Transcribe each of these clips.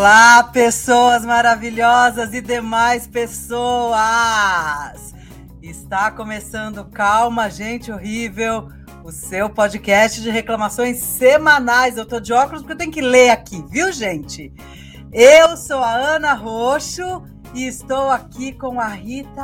Olá, pessoas maravilhosas e demais pessoas! Está começando Calma, Gente Horrível, o seu podcast de reclamações semanais. Eu tô de óculos porque eu tenho que ler aqui, viu, gente? Eu sou a Ana Roxo e estou aqui com a Rita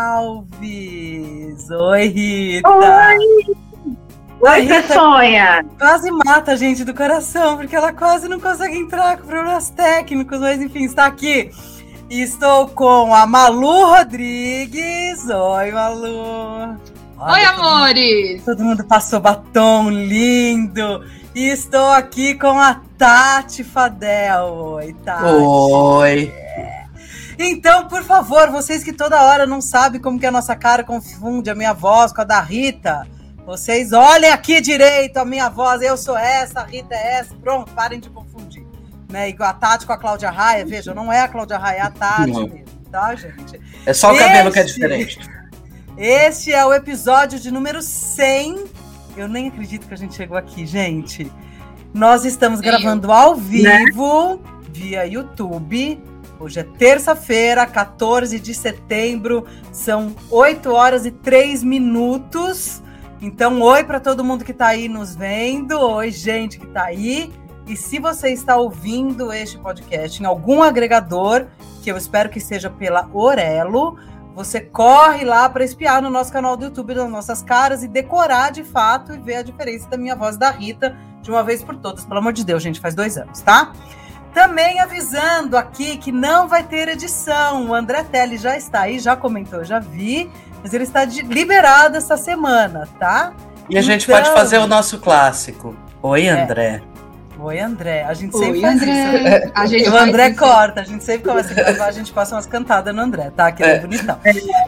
Alves. Oi, Rita! Oi! Oi, Peçonha! Quase mata a gente do coração, porque ela quase não consegue entrar com problemas técnicos, mas enfim, está aqui. E estou com a Malu Rodrigues. Oi, Malu! Olha, oi, amores! Todo mundo passou batom lindo. E estou aqui com a Tati Fadel. Oi, Tati! Oi! Então, por favor, vocês que toda hora não sabem como que a nossa cara confunde a minha voz com a da Rita... Vocês olhem aqui direito a minha voz, eu sou essa, a Rita é essa, pronto, parem de confundir. Né? Igual a Tati com a Cláudia Raia, veja, não é a Cláudia Raia, é a Tati mesmo, tá, gente? É só o cabelo que é diferente. Este é o episódio de número 100. Eu nem acredito que a gente chegou aqui, gente. Nós estamos gravando ao vivo, via YouTube. Hoje é terça-feira, 14 de setembro, são 8 horas e 3 minutos. Então, oi para todo mundo que está aí nos vendo, oi gente que está aí. E se você está ouvindo este podcast em algum agregador, que eu espero que seja pela Orelo, você corre lá para espiar no nosso canal do YouTube das nossas caras e decorar de fato e ver a diferença da minha voz e da Rita de uma vez por todas. Pelo amor de Deus, gente, faz 2 anos, tá? Também avisando aqui que não vai ter edição. O André Telly já está aí, já comentou, já vi. Mas ele está liberado essa semana, tá? E a gente pode fazer o nosso clássico. Oi, André. Oi, André. A gente sempre faz André. isso. A gente o André corta. A gente sempre começa a gravar, a gente passa umas cantadas no André, tá? Que é bonitão.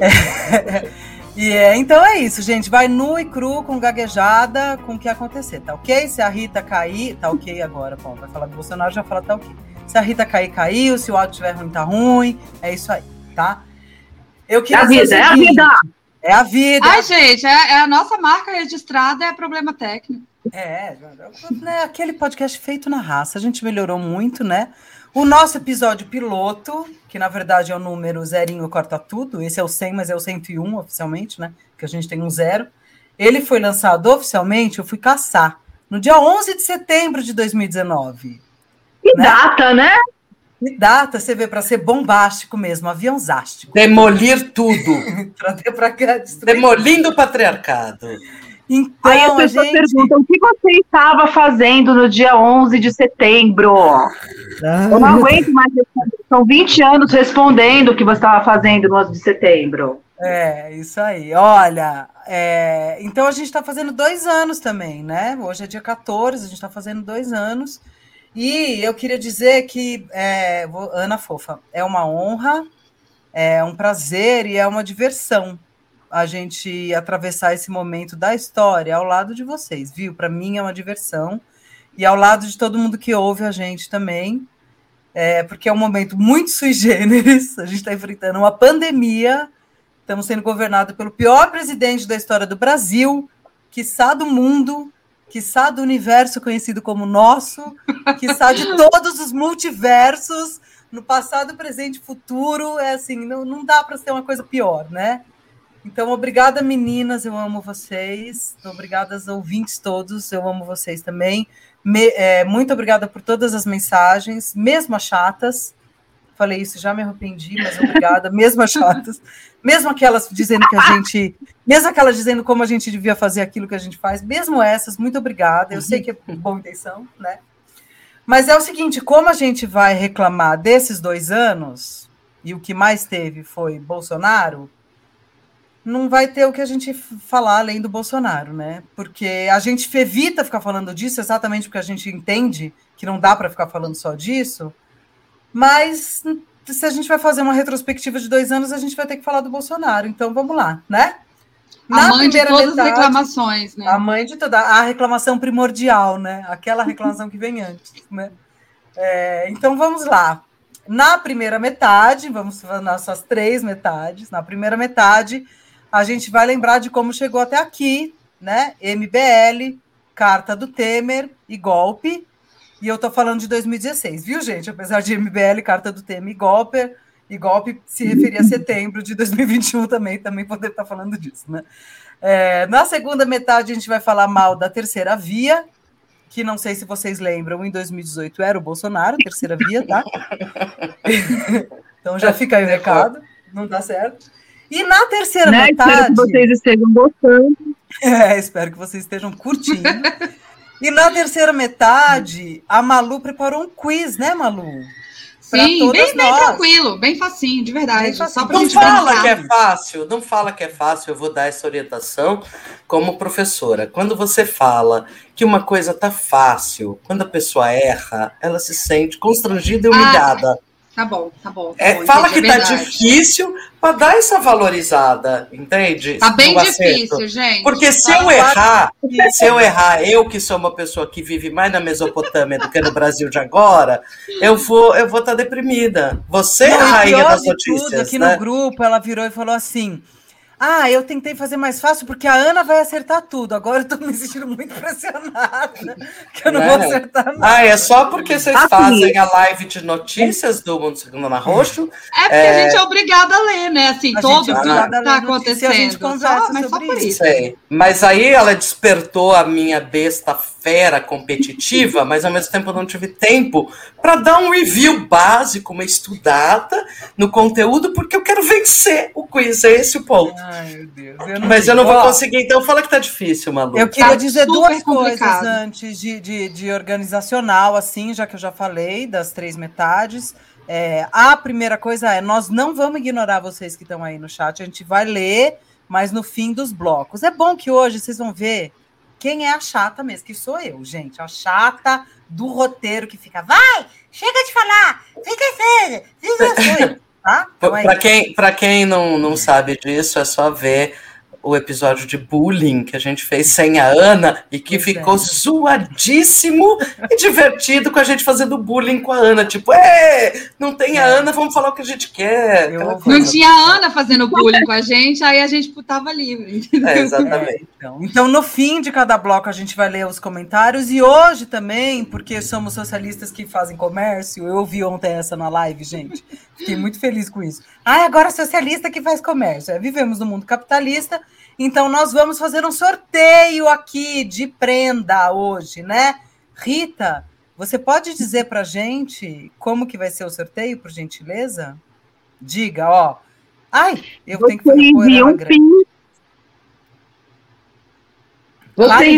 Então é isso, gente. Vai nu e cru, com gaguejada, com o que acontecer, tá ok? Se a Rita cair... Tá ok agora, Paulo. Vai falar do Bolsonaro, já fala tá ok. Se a Rita cair, caiu. Se o áudio estiver ruim, tá ruim. É isso aí, tá? Eu queria é a vida! É a vida! Ai, gente, é a nossa marca registrada, é problema técnico. Né, aquele podcast feito na raça, a gente melhorou muito, né? O nosso episódio piloto, que na verdade é o número zerinho corta tudo, esse é o 100, mas é o 101 oficialmente, né? Que a gente tem um 0. Ele foi lançado oficialmente, eu fui caçar, no dia 11 de setembro de 2019. Que data, né? Que data, você vê, para ser bombástico mesmo, aviãozástico. Demolir tudo. Demolindo o patriarcado. Então, aí as pessoas perguntam, o que você estava fazendo no dia 11 de setembro? Eu não aguento mais responder. São 20 anos respondendo o que você estava fazendo no 11 de setembro. É, isso aí. Olha, então a gente está fazendo 2 anos também, né? Hoje é dia 14, a gente está fazendo 2 anos. E eu queria dizer que, Ana Fofa, é uma honra, é um prazer e é uma diversão a gente atravessar esse momento da história ao lado de vocês, viu? Para mim é uma diversão e ao lado de todo mundo que ouve a gente também, porque é um momento muito sui generis, a gente está enfrentando uma pandemia, estamos sendo governados pelo pior presidente da história do Brasil, quiçá do mundo, quiçá do universo conhecido como nosso, quiçá de todos os multiversos, no passado, presente e futuro, assim, não dá para ser uma coisa pior, né? Então, obrigada, meninas, eu amo vocês, obrigada, ouvintes todos, eu amo vocês também, muito obrigada por todas as mensagens, mesmo as chatas, falei isso, já me arrependi, mas obrigada, mesmo as chatas, mesmo aquelas dizendo mesmo aquelas dizendo como a gente devia fazer aquilo que a gente faz, mesmo essas, muito obrigada, eu sei que é boa intenção, né? Mas é o seguinte, como a gente vai reclamar desses 2 anos, e o que mais teve foi Bolsonaro, não vai ter o que a gente falar além do Bolsonaro, né? Porque a gente evita ficar falando disso exatamente porque a gente entende que não dá para ficar falando só disso, mas se a gente vai fazer uma retrospectiva de 2 anos, a gente vai ter que falar do Bolsonaro. Então, vamos lá, né? A mãe de todas as reclamações, né? A mãe de toda a reclamação primordial, né? Aquela reclamação que vem antes, né? Então, vamos lá. Na primeira metade, vamos fazer nossas 3 metades. Na primeira metade, a gente vai lembrar de como chegou até aqui, né? MBL, carta do Temer e golpe. E eu tô falando de 2016, viu, gente? Apesar de MBL, carta do tema e golpe se referia a setembro de 2021 também poder estar falando disso, né? Na segunda metade, a gente vai falar mal da terceira via, que não sei se vocês lembram, em 2018 era o Bolsonaro, terceira via, tá? Então já fica aí o recado, não dá certo. E na terceira metade... Espero que vocês estejam gostando. Espero que vocês estejam curtindo. E na terceira metade, a Malu preparou um quiz, né, Malu? Sim, bem tranquilo, bem facinho, de verdade. Só pra não fala que é fácil, não fala que é fácil, eu vou dar essa orientação como professora. Quando você fala que uma coisa tá fácil, quando a pessoa erra, ela se sente constrangida e humilhada. Tá bom. Fala que tá difícil para dar essa valorizada, entende? Tá bem difícil, gente. Porque se eu errar, eu que sou uma pessoa que vive mais na Mesopotâmia do que no Brasil de agora, eu vou estar deprimida. Você é a rainha das notícias, aqui né? No grupo, ela virou e falou assim: eu tentei fazer mais fácil porque a Ana vai acertar tudo. Agora eu tô me sentindo muito pressionada, que eu não vou acertar nada. É só porque vocês fazem a live de notícias do Mundo Segundo Ana Roxo. É porque a gente é obrigada a ler, né? Assim, tudo que tá acontecendo. A gente conversa sobre isso. Sei. Mas aí ela despertou a minha besta fera competitiva, mas ao mesmo tempo eu não tive tempo para dar um review básico, uma estudada no conteúdo, porque eu quero vencer o quiz, é esse o ponto. Ai, meu Deus. Mas eu não vou conseguir, então fala que tá difícil, Malu. Eu queria dizer duas coisas antes de organizacional, assim, já que eu já falei das 3 metades. A primeira coisa nós não vamos ignorar vocês que estão aí no chat, a gente vai ler, mas no fim dos blocos. É bom que hoje vocês vão ver quem é a chata mesmo, que sou eu, gente. A chata do roteiro que fica, vai, chega de falar, fica sério, sou eu. Tá? Então para quem não sabe disso, é só ver o episódio de bullying que a gente fez sem a Ana e que ficou zoadíssimo e divertido com a gente fazendo bullying com a Ana. Tipo, não tem a Ana, vamos falar o que a gente quer. Não tinha a Ana fazendo bullying com a gente, aí a gente tava livre. Exatamente. Então, no fim de cada bloco, a gente vai ler os comentários. E hoje também, porque somos socialistas que fazem comércio, eu ouvi ontem essa na live, gente. Fiquei muito feliz com isso. Agora socialista que faz comércio. Vivemos no mundo capitalista, então nós vamos fazer um sorteio aqui de prenda hoje, né? Rita, você pode dizer pra gente como que vai ser o sorteio, por gentileza? Diga, ó. Eu tenho que fazer Você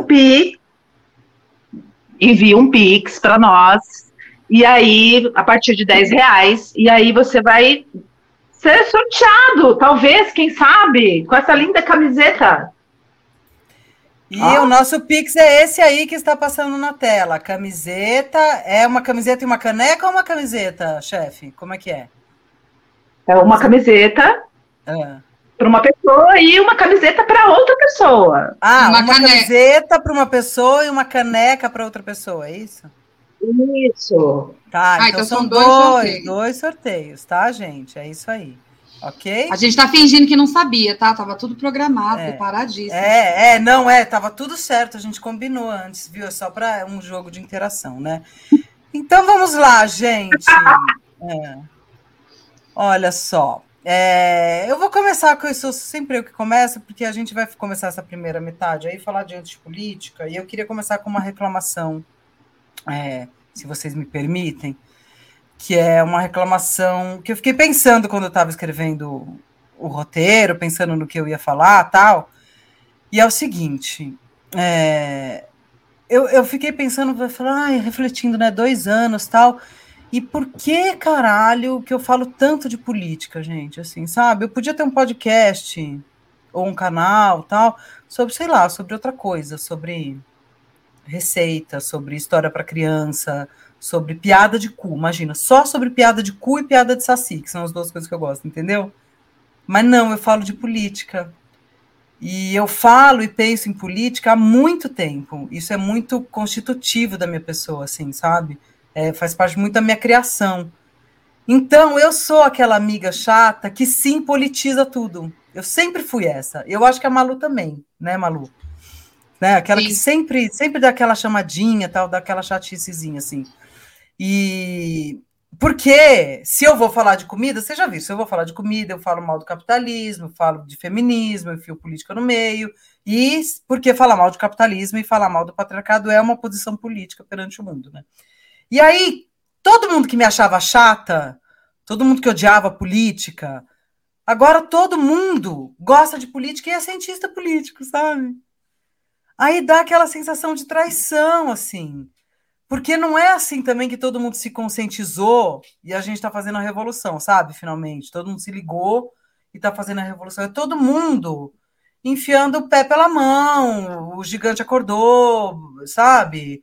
envia um Pix para nós, e aí, a partir de R$10, e aí você vai ser sorteado, talvez, quem sabe, com essa linda camiseta. E o nosso Pix é esse aí que está passando na tela. Camiseta, é uma camiseta e uma caneca ou uma camiseta, chefe? Como é que é? É uma camiseta para uma pessoa e uma camiseta para outra pessoa. Uma camiseta para uma pessoa e uma caneca para outra pessoa, é isso? Isso. Tá, então são dois sorteios, tá, gente? É isso aí. Ok? A gente tá fingindo que não sabia, tá? Tava tudo programado, preparadíssimo. Tava tudo certo, a gente combinou antes, viu? É só para um jogo de interação, né? Então vamos lá, gente. Olha só. Eu vou começar com isso, sempre eu que começo, porque a gente vai começar essa primeira metade aí, falar de antipolítica, e eu queria começar com uma reclamação, se vocês me permitem, que é uma reclamação que eu fiquei pensando quando eu estava escrevendo o roteiro, pensando no que eu ia falar, tal, e é o seguinte, eu fiquei pensando, refletindo, né, 2 anos, tal, e por que, caralho, que eu falo tanto de política, gente, assim, sabe? Eu podia ter um podcast ou um canal, tal, sobre, sei lá, sobre outra coisa, sobre receita, sobre história para criança, sobre piada de cu, imagina, só sobre piada de cu e piada de saci, que são as 2 coisas que eu gosto, entendeu? Mas não, eu falo de política. E eu falo e penso em política há muito tempo. Isso é muito constitutivo da minha pessoa, assim, sabe? Faz parte muito da minha criação. Então, eu sou aquela amiga chata que sim politiza tudo. Eu sempre fui essa. Eu acho que a Malu também, né, Malu? né? Aquela que sempre dá aquela chamadinha, tal, dá aquela chaticezinha, assim. E porque se eu vou falar de comida, você já viu, se eu vou falar de comida, eu falo mal do capitalismo, eu falo de feminismo, eu enfio política no meio, e porque falar mal do capitalismo e falar mal do patriarcado é uma posição política perante o mundo, né? E aí, todo mundo que me achava chata, todo mundo que odiava política, agora todo mundo gosta de política e é cientista político, sabe? Aí dá aquela sensação de traição, assim. Porque não é assim também que todo mundo se conscientizou e a gente está fazendo a revolução, sabe? Finalmente. Todo mundo se ligou e está fazendo a revolução. É todo mundo enfiando o pé pela mão. O gigante acordou, sabe?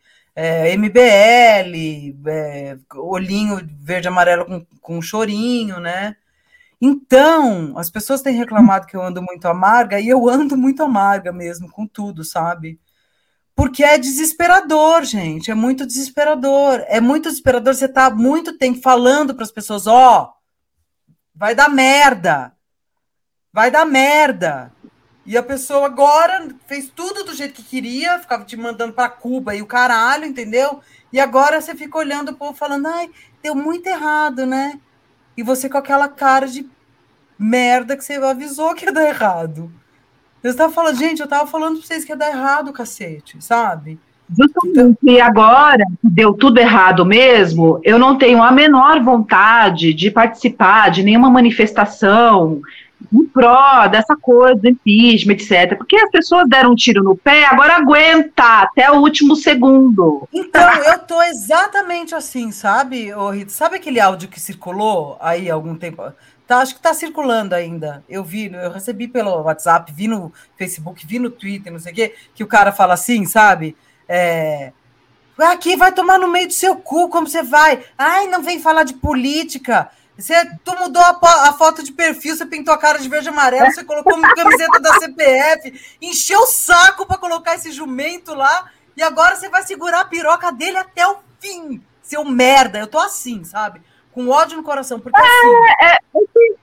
MBL, olhinho verde e amarelo com chorinho, né? Então, as pessoas têm reclamado que eu ando muito amarga, e eu ando muito amarga mesmo, com tudo, sabe? Porque é desesperador, gente, é muito desesperador. É muito desesperador você estar muito tempo falando para as pessoas, vai dar merda, vai dar merda. E a pessoa agora fez tudo do jeito que queria, ficava te mandando para Cuba e o caralho, entendeu? E agora você fica olhando o povo falando, ai, deu muito errado, né? E você com aquela cara de merda que você avisou que ia dar errado. Eu estava falando, gente, eu estava falando para vocês que ia dar errado, cacete, sabe? Justamente, e agora que deu tudo errado mesmo, eu não tenho a menor vontade de participar de nenhuma manifestação em pró dessa coisa do impeachment, etc. Porque as pessoas deram um tiro no pé, agora aguenta até o último segundo. Então, eu tô exatamente assim, sabe, Rita? Sabe aquele áudio que circulou aí há algum tempo? Tá, acho que tá circulando ainda. Eu recebi pelo WhatsApp, vi no Facebook, vi no Twitter, não sei o quê, que o cara fala assim, sabe? Aqui vai tomar no meio do seu cu, como você vai? Ai, não vem falar de política. Tu mudou a foto de perfil, você pintou a cara de verde e amarelo, você colocou uma camiseta da CPF, encheu o saco para colocar esse jumento lá, e agora você vai segurar a piroca dele até o fim, seu merda. Eu tô assim, sabe? Com ódio no coração, porque assim...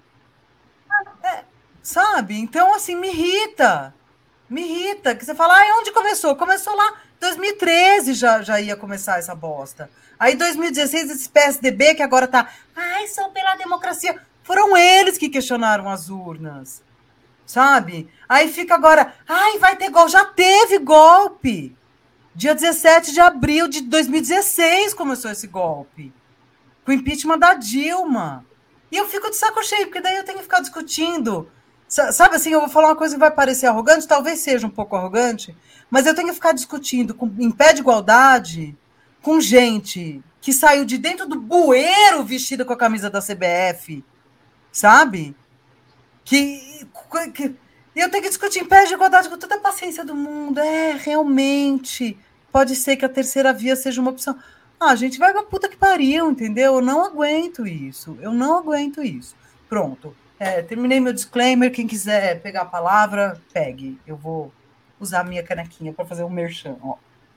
sabe? Então, assim, me irrita, que você fala, onde começou? Começou lá, 2013 já ia começar essa bosta. Aí, 2016, esse PSDB que agora tá, são pela democracia. Foram eles que questionaram as urnas, sabe? Aí fica agora, vai ter golpe. Já teve golpe. Dia 17 de abril de 2016 começou esse golpe. Com o impeachment da Dilma. E eu fico de saco cheio, porque daí eu tenho que ficar discutindo. Sabe assim, eu vou falar uma coisa que vai parecer arrogante, talvez seja um pouco arrogante, mas eu tenho que ficar discutindo em pé de igualdade com gente que saiu de dentro do bueiro vestida com a camisa da CBF, sabe? E eu tenho que discutir em pé de igualdade com toda a paciência do mundo. Realmente, pode ser que a terceira via seja uma opção. Gente, vai pra puta que pariu, entendeu? Eu não aguento isso. Pronto. Terminei meu disclaimer. Quem quiser pegar a palavra, pegue. Eu vou usar a minha canequinha para fazer um merchan, ó.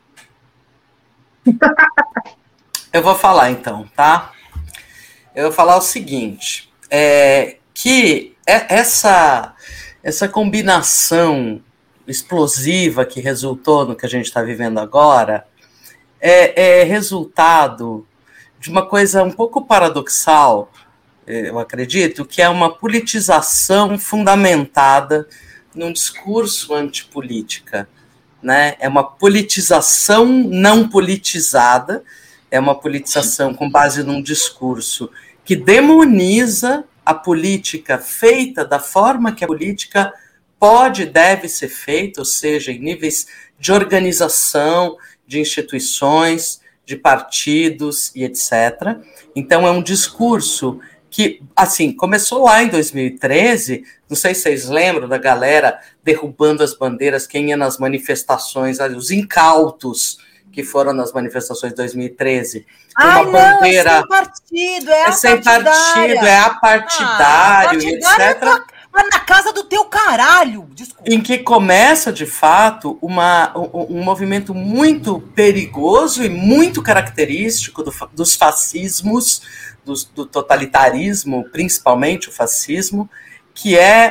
Eu vou falar então, tá? Eu vou falar o seguinte, que essa combinação explosiva que resultou no que a gente está vivendo agora é resultado de uma coisa um pouco paradoxal, eu acredito, que é uma politização fundamentada num discurso antipolítica, né? É uma politização não politizada, é uma politização com base num discurso que demoniza a política feita da forma que a política pode e deve ser feita, ou seja, em níveis de organização, de instituições, de partidos e etc. Então, é um discurso que, assim, começou lá em 2013, não sei se vocês lembram da galera derrubando as bandeiras, quem ia nas manifestações, os incautos que foram nas manifestações de 2013. Uma bandeira, é sem partido, é apartidário, etc. Na casa do teu caralho, desculpa. Em que começa, de fato, um movimento muito perigoso e muito característico dos fascismos, do totalitarismo, principalmente o fascismo, que é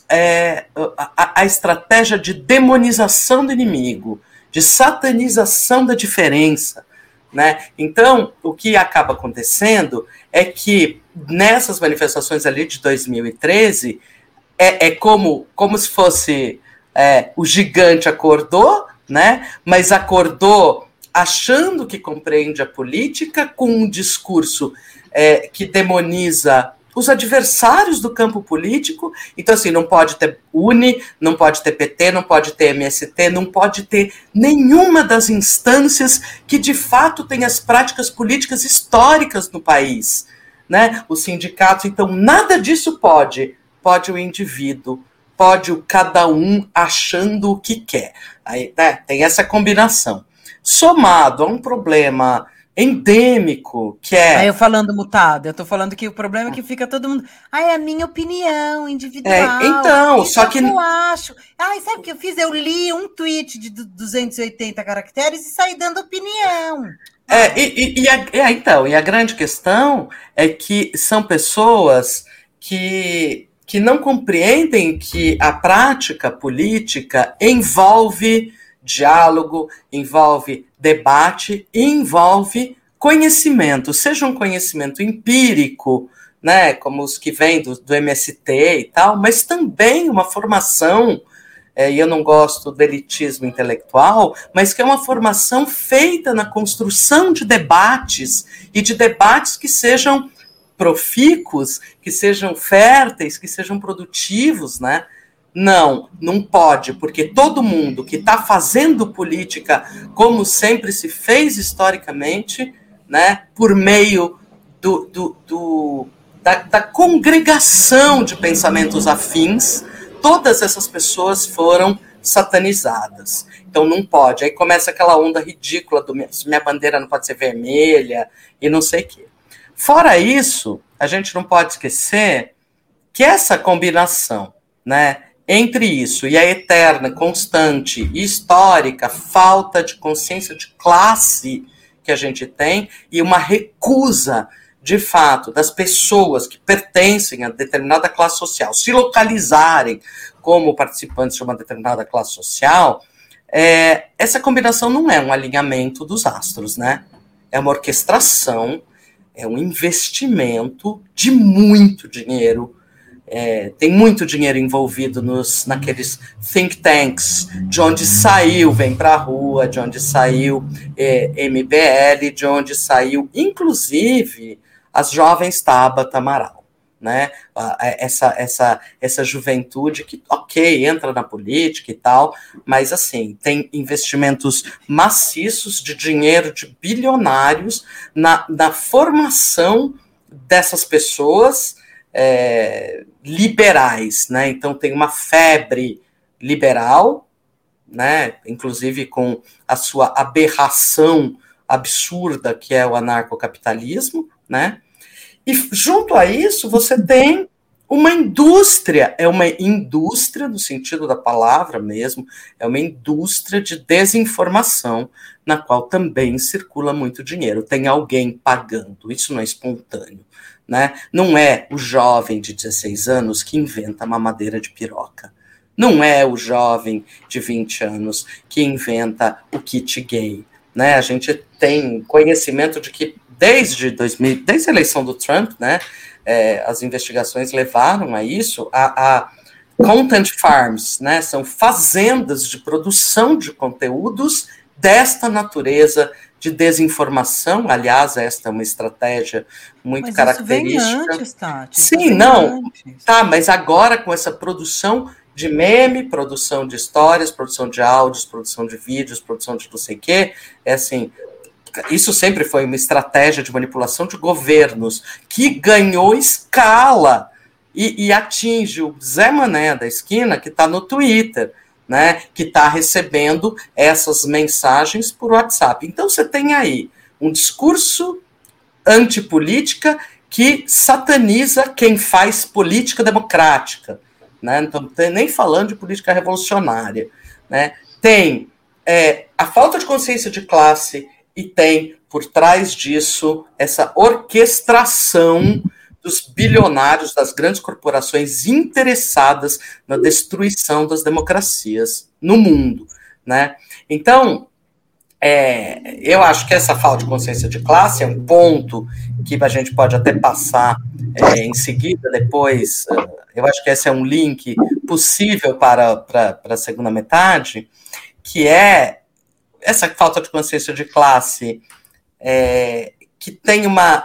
a estratégia de demonização do inimigo, de satanização da diferença, né? Então, o que acaba acontecendo é que nessas manifestações ali de 2013, como se fosse o gigante acordou, né? Mas acordou achando que compreende a política com um discurso que demoniza os adversários do campo político. Então, assim, não pode ter UNE, não pode ter PT, não pode ter MST, não pode ter nenhuma das instâncias que, de fato, tem as práticas políticas históricas no país, né? Os sindicatos, então, nada disso pode. Pode o indivíduo, pode o cada um achando o que quer. Aí, né, tem essa combinação. Somado a um problema endêmico, que é... Aí eu falando mutado, eu tô falando que o problema é que fica todo mundo... é a minha opinião individual. Então, só que... eu acho. Sabe o que eu fiz? Eu li um tweet de 280 caracteres e saí dando opinião. Então, a grande questão é que são pessoas que não compreendem que a prática política envolve diálogo, envolve debate, envolve conhecimento, seja um conhecimento empírico, né, como os que vêm do MST e tal, mas também uma formação, e eu não gosto do elitismo intelectual, mas que é uma formação feita na construção de debates, e de debates que sejam profícuos, que sejam férteis, que sejam produtivos, né? Não pode, porque todo mundo que está fazendo política, como sempre se fez historicamente, né, por meio da congregação de pensamentos afins, todas essas pessoas foram satanizadas. Então não pode. Aí começa aquela onda ridícula do minha bandeira não pode ser vermelha e não sei o quê. Fora isso, a gente não pode esquecer que essa combinação, né, entre isso e a eterna, constante e histórica falta de consciência de classe que a gente tem e uma recusa, de fato, das pessoas que pertencem a determinada classe social se localizarem como participantes de uma determinada classe social, essa combinação não é um alinhamento dos astros, né? É uma orquestração, é um investimento de muito dinheiro. Tem muito dinheiro envolvido naqueles think tanks, de onde saiu Vem Pra Rua, de onde saiu MBL, de onde saiu, inclusive, as jovens Tabata Amaral, né? Essa juventude que, ok, entra na política e tal, mas, assim, tem investimentos maciços de dinheiro de bilionários na formação dessas pessoas liberais, né? Então tem uma febre liberal, né? Inclusive com a sua aberração absurda que é o anarcocapitalismo, né? E junto a isso você tem uma indústria, no sentido da palavra mesmo, é uma indústria de desinformação na qual também circula muito dinheiro. Tem alguém pagando, isso não é espontâneo, né? Não é o jovem de 16 anos que inventa mamadeira de piroca. Não é o jovem de 20 anos que inventa o kit gay, né? A gente tem conhecimento de que desde a eleição do Trump, né, as investigações levaram a isso, a content farms, né, são fazendas de produção de conteúdos desta natureza de desinformação. Aliás, esta é uma estratégia muito característica. Isso vem antes, Tati. Sim, não. Antes. Tá, mas agora com essa produção de meme, produção de histórias, produção de áudios, produção de vídeos, produção de não sei o quê, assim, isso sempre foi uma estratégia de manipulação de governos que ganhou escala e atinge o Zé Mané da esquina que está no Twitter, né, que está recebendo essas mensagens por WhatsApp. Então você tem aí um discurso antipolítica que sataniza quem faz política democrática, né? Não estou nem falando de política revolucionária, né? Tem a falta de consciência de classe e tem por trás disso essa orquestração dos bilionários, das grandes corporações interessadas na destruição das democracias no mundo, né? Então, eu acho que essa falta de consciência de classe é um ponto que a gente pode até passar em seguida, depois. Eu acho que esse é um link possível para a segunda metade, que é essa falta de consciência de classe que tem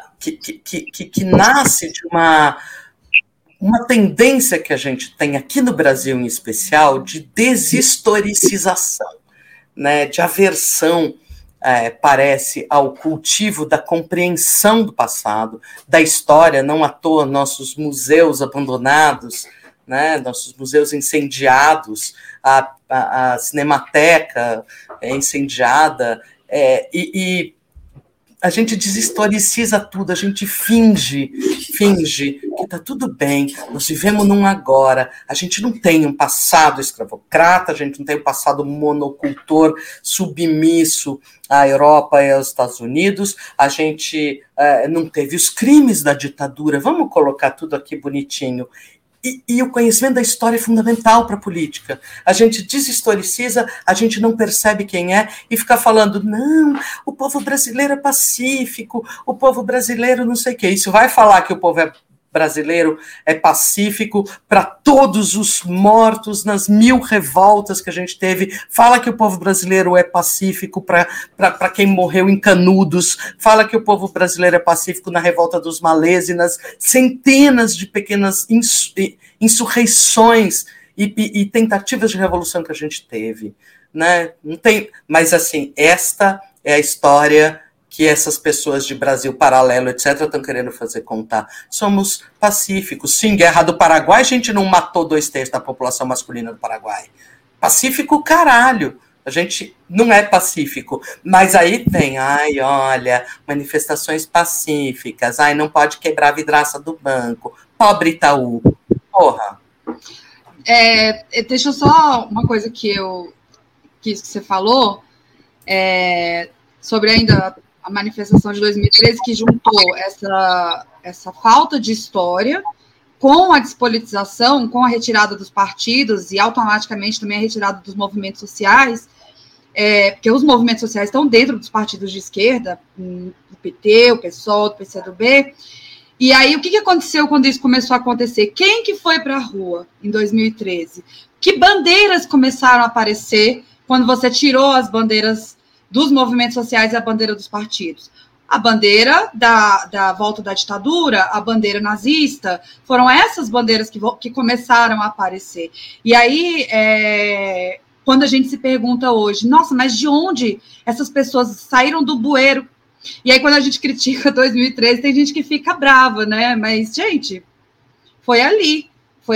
que nasce de uma tendência que a gente tem aqui no Brasil, em especial, de deshistoricização, né, de aversão, parece, ao cultivo da compreensão do passado, da história. Não à toa nossos museus abandonados, né, nossos museus incendiados, a Cinemateca incendiada, e a gente deshistoriciza tudo, a gente finge que está tudo bem, nós vivemos num agora, a gente não tem um passado escravocrata, a gente não tem um passado monocultor submisso à Europa e aos Estados Unidos, a gente não teve os crimes da ditadura, vamos colocar tudo aqui bonitinho. E o conhecimento da história é fundamental para a política. A gente deshistoriciza, a gente não percebe quem é e fica falando, não, o povo brasileiro é pacífico, o povo brasileiro não sei o quê. Isso vai falar que o povo brasileiro é pacífico para todos os mortos nas 1000 revoltas que a gente teve. Fala que o povo brasileiro é pacífico para quem morreu em Canudos. Fala que o povo brasileiro é pacífico na revolta dos malês e nas centenas de pequenas insurreições e tentativas de revolução que a gente teve, né? Não tem, mas assim, esta é a história que essas pessoas de Brasil paralelo, etc., estão querendo fazer contar. Somos pacíficos. Sim, Guerra do Paraguai, a gente não matou 2/3 da população masculina do Paraguai. Pacífico, caralho. A gente não é pacífico. Mas aí tem, olha, manifestações pacíficas, não pode quebrar a vidraça do banco. Pobre Itaú. Porra. Deixa eu só uma coisa que você falou, sobre ainda a manifestação de 2013, que juntou essa falta de história com a despolitização, com a retirada dos partidos e automaticamente também a retirada dos movimentos sociais, porque os movimentos sociais estão dentro dos partidos de esquerda, do PT, o PSOL, do PCdoB. E aí, o que aconteceu quando isso começou a acontecer? Quem que foi para a rua em 2013? Que bandeiras começaram a aparecer quando você tirou as bandeiras dos movimentos sociais e a bandeira dos partidos? A bandeira da volta da ditadura, a bandeira nazista, foram essas bandeiras que começaram a aparecer. E aí, quando a gente se pergunta hoje, nossa, mas de onde essas pessoas saíram do bueiro? E aí, quando a gente critica 2013, tem gente que fica brava, né? Mas, gente, foi ali.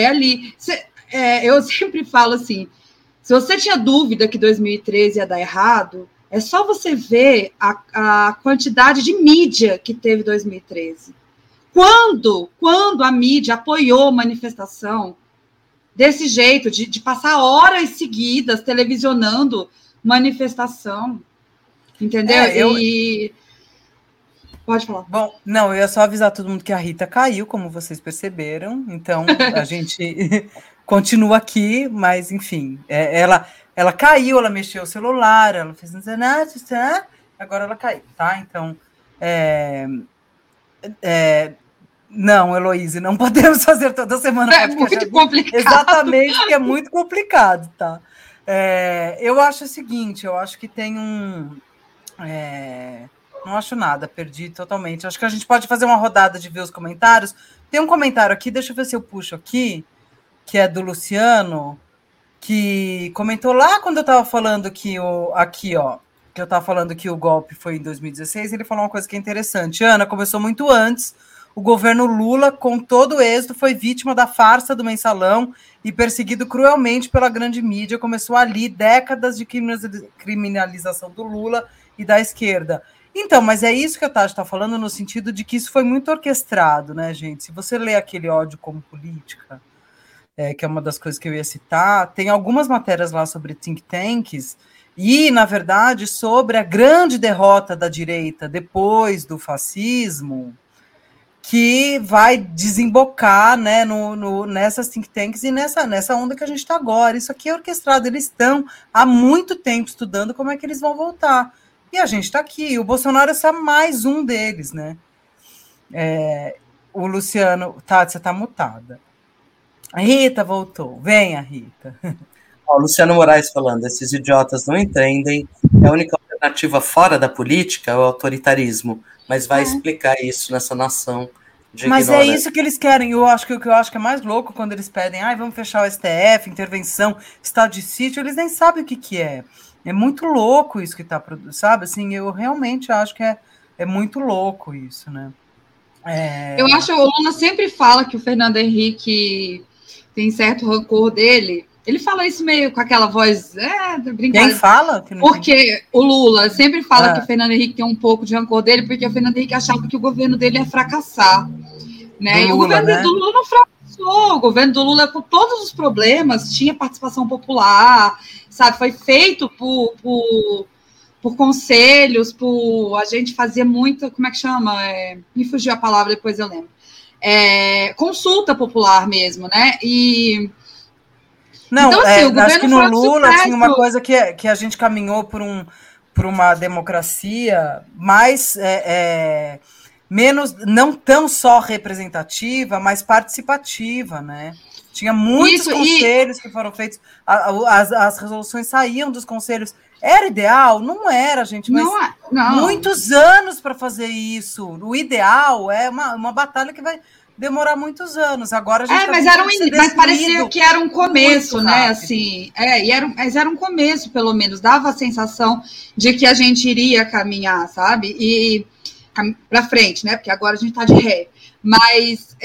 Eu sempre falo assim, se você tinha dúvida que 2013 ia dar errado, é só você ver a quantidade de mídia que teve 2013. Quando a mídia apoiou manifestação desse jeito, de passar horas seguidas televisionando manifestação, entendeu? Pode falar. Bom, não, eu ia só avisar todo mundo que a Rita caiu, como vocês perceberam, então a gente continua aqui, mas enfim, ela caiu, ela mexeu o celular, ela fez agora ela caiu, tá? Então, não, Heloíse, não podemos fazer toda semana. É muito complicado. Exatamente, porque é muito complicado, tá? Eu acho o seguinte, eu acho que tem não acho nada, perdi totalmente. Acho que a gente pode fazer uma rodada de ver os comentários. Tem um comentário aqui, deixa eu ver se eu puxo aqui, que é do Luciano, que comentou lá quando eu estava falando que que eu estava falando que o golpe foi em 2016, ele falou uma coisa que é interessante. Ana, começou muito antes. O governo Lula, com todo o êxito, foi vítima da farsa do mensalão e perseguido cruelmente pela grande mídia. Começou ali décadas de criminalização do Lula e da esquerda. Então, mas é isso que a Tati está falando, no sentido de que isso foi muito orquestrado, né, gente? Se você lê aquele Ódio como Política, que é uma das coisas que eu ia citar, tem algumas matérias lá sobre think tanks e, na verdade, sobre a grande derrota da direita depois do fascismo, que vai desembocar, né, nessas think tanks e nessa onda que a gente está agora. Isso aqui é orquestrado, eles estão há muito tempo estudando como é que eles vão voltar. E a gente está aqui, o Bolsonaro é só mais um deles, né? O Luciano, Tati, você está mutada. A Rita voltou, venha, Rita. O Luciano Moraes falando, esses idiotas não entendem, a única alternativa fora da política é o autoritarismo, mas vai explicar isso nessa nação de Mas ignorância. é isso que eles querem. O que eu acho que é mais louco quando eles pedem, vamos fechar o STF, intervenção, estado de sítio, eles nem sabem o que é. É muito louco isso que está produzindo, sabe? Assim, eu realmente acho que é muito louco isso, né? Eu acho que o Lula sempre fala que o Fernando Henrique tem certo rancor dele. Ele fala isso meio com aquela voz brincadeira. Quem fala? Porque o Lula sempre fala que o Fernando Henrique tem um pouco de rancor dele, porque o Fernando Henrique achava que o governo dele ia fracassar. Né? E o governo do Lula não fracassou. O governo do Lula, com todos os problemas, tinha participação popular, sabe? Foi feito por conselhos, a gente fazia muito, como é que chama? Me fugiu a palavra, depois eu lembro. Consulta popular mesmo, né? Não, então, assim, acho que no Lula tinha uma coisa que a gente caminhou por uma democracia mais menos, não tão só representativa, mas participativa, né? Tinha muitos conselhos que foram feitos, as resoluções saíam dos conselhos. Era ideal? Não era, gente, mas não. Muitos anos para fazer isso. O ideal é uma batalha que vai demorar muitos anos. Agora a gente mas parecia que era um começo, né? Assim, mas era um começo, pelo menos. Dava a sensação de que a gente iria caminhar, sabe? E para frente, né? Porque agora a gente está de ré. Mas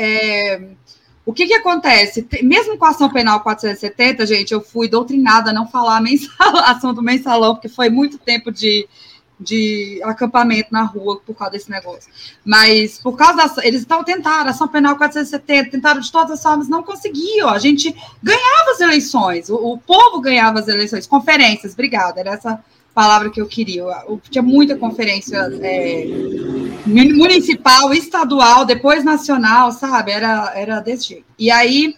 o que acontece? Mesmo com a ação penal 470, gente, eu fui doutrinada a não falar ação do mensalão, porque foi muito tempo de acampamento na rua por causa desse negócio. Mas por causa eles tentaram, ação penal 470, tentaram de todas as formas, não conseguiam. A gente ganhava as eleições, o povo ganhava as eleições. Conferências, obrigada, era essa palavra que eu queria. Tinha muita conferência municipal, estadual, depois nacional, sabe? Era desse jeito. E aí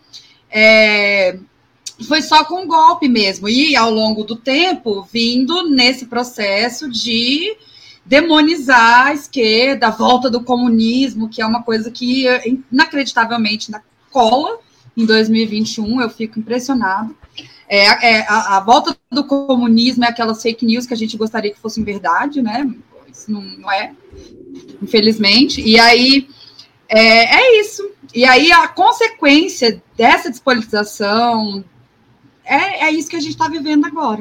foi só com um golpe mesmo, e ao longo do tempo, vindo nesse processo de demonizar a esquerda, a volta do comunismo, que é uma coisa que, inacreditavelmente, cola em 2021, eu fico impressionada. A volta do comunismo é aquelas fake news que a gente gostaria que fossem verdade, né? Isso não é, infelizmente. E aí, isso. E aí, a consequência dessa despolitização é isso que a gente está vivendo agora.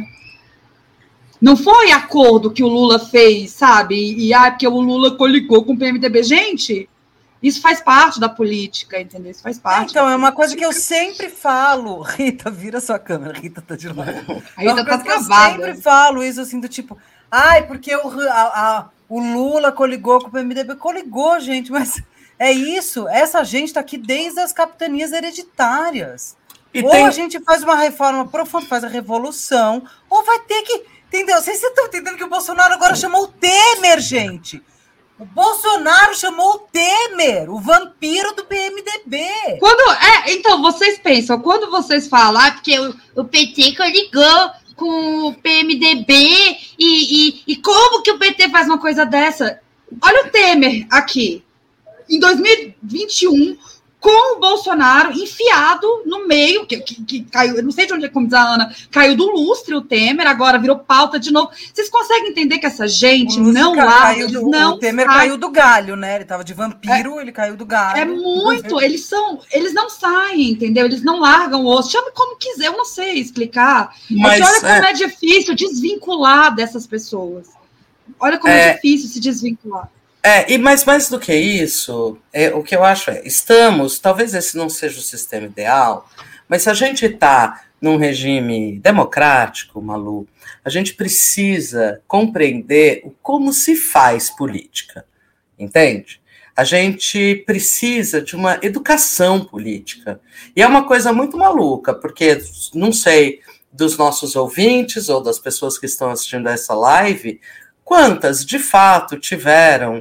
Não foi acordo que o Lula fez, sabe? Porque o Lula coligou com o PMDB. Gente, isso faz parte da política, entendeu? Isso faz parte. Então, é uma coisa que eu sempre falo. Rita, vira sua câmera. Rita tá de lado. A Rita tá travada. Eu sempre falo isso, assim, do tipo... porque o Lula coligou com o PMDB. Coligou, gente, mas é isso. Essa gente tá aqui desde as capitanias hereditárias. A gente faz uma reforma profunda, faz a revolução, ou vai ter que... Entendeu? Vocês estão entendendo que o Bolsonaro agora chamou o Temer, gente. O Bolsonaro chamou o Temer, o vampiro do PMDB. Então, vocês pensam, quando vocês falam, porque o PT coligou com o PMDB, e como que o PT faz uma coisa dessa? Olha o Temer aqui, em 2021... com o Bolsonaro enfiado no meio, que caiu, eu não sei de onde, como diz a Ana, caiu do lustre o Temer, agora virou pauta de novo. Vocês conseguem entender que essa gente não larga? O Temer caiu do galho, né? Ele estava de vampiro, ele caiu do galho. É muito, eles não saem, entendeu? Eles não largam o osso. Chame como quiser, eu não sei explicar. Mas olha como é difícil desvincular dessas pessoas. Olha como é difícil se desvincular. Mas mais do que isso, o que eu acho talvez esse não seja o sistema ideal, mas se a gente está num regime democrático, Malu, a gente precisa compreender como se faz política, entende? A gente precisa de uma educação política. E é uma coisa muito maluca, porque não sei dos nossos ouvintes ou das pessoas que estão assistindo a essa live, quantas de fato tiveram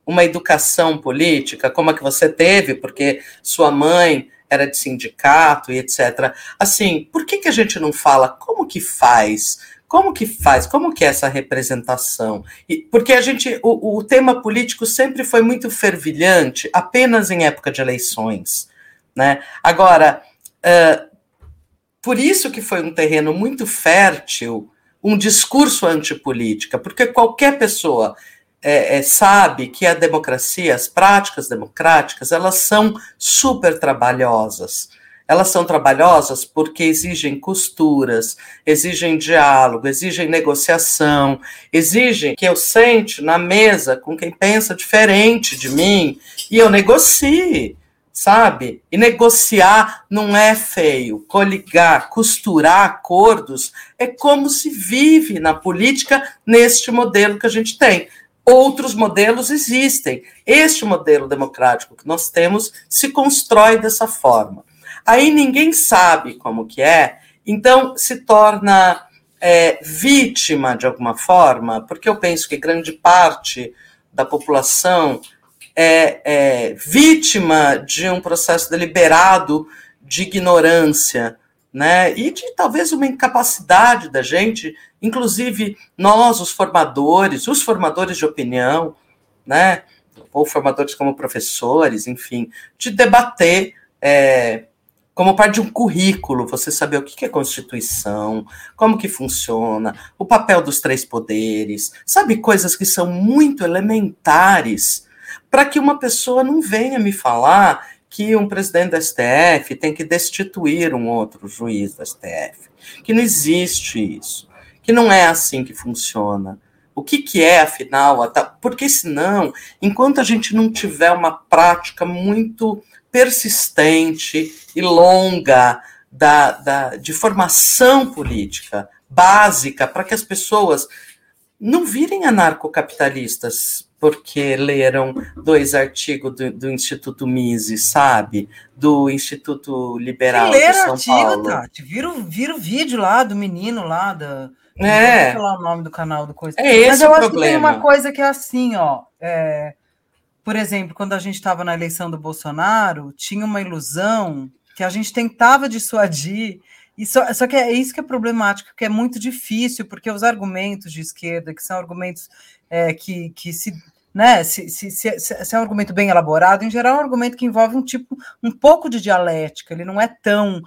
uma educação política, como a que você teve, porque sua mãe era de sindicato e etc. Assim, por que a gente não fala como que faz? Como que faz? Como que é essa representação? Porque o tema político sempre foi muito fervilhante, apenas em época de eleições, né? Agora, por isso que foi um terreno muito fértil, um discurso antipolítica, porque qualquer pessoa sabe que a democracia, as práticas democráticas, elas são super trabalhosas. Elas são trabalhosas porque exigem costuras, exigem diálogo, exigem negociação, exigem que eu sente na mesa com quem pensa diferente de mim e eu negocie, sabe? E negociar não é feio. Coligar, costurar acordos é como se vive na política neste modelo que a gente tem. Outros modelos existem. Este modelo democrático que nós temos se constrói dessa forma. Aí ninguém sabe como que é, então se torna vítima de alguma forma, porque eu penso que grande parte da população é vítima de um processo deliberado de ignorância, né? E de talvez uma incapacidade da gente, inclusive nós, os formadores de opinião, né? Ou formadores como professores, enfim, de debater como parte de um currículo, você saber o que é Constituição, como que funciona, o papel dos 3 poderes, sabe, coisas que são muito elementares, para que uma pessoa não venha me falar que um presidente do STF tem que destituir um outro juiz do STF, que não existe isso, que não é assim que funciona. O que é, afinal, porque senão, enquanto a gente não tiver uma prática muito persistente e longa de formação política básica para que as pessoas não virem anarcocapitalistas porque leram 2 artigos do Instituto Mises, sabe? Do Instituto Liberal de São Paulo. Tati, vira o vídeo lá do menino lá da... Não vou falar o nome do canal do coisa. Mas eu acho que tem uma coisa que é assim, ó... Por exemplo, quando a gente estava na eleição do Bolsonaro, tinha uma ilusão que a gente tentava dissuadir, só que é isso que é problemático, que é muito difícil, porque os argumentos de esquerda, que são argumentos que se... Né, se é um argumento bem elaborado, em geral é um argumento que envolve um pouco de dialética, ele não é tão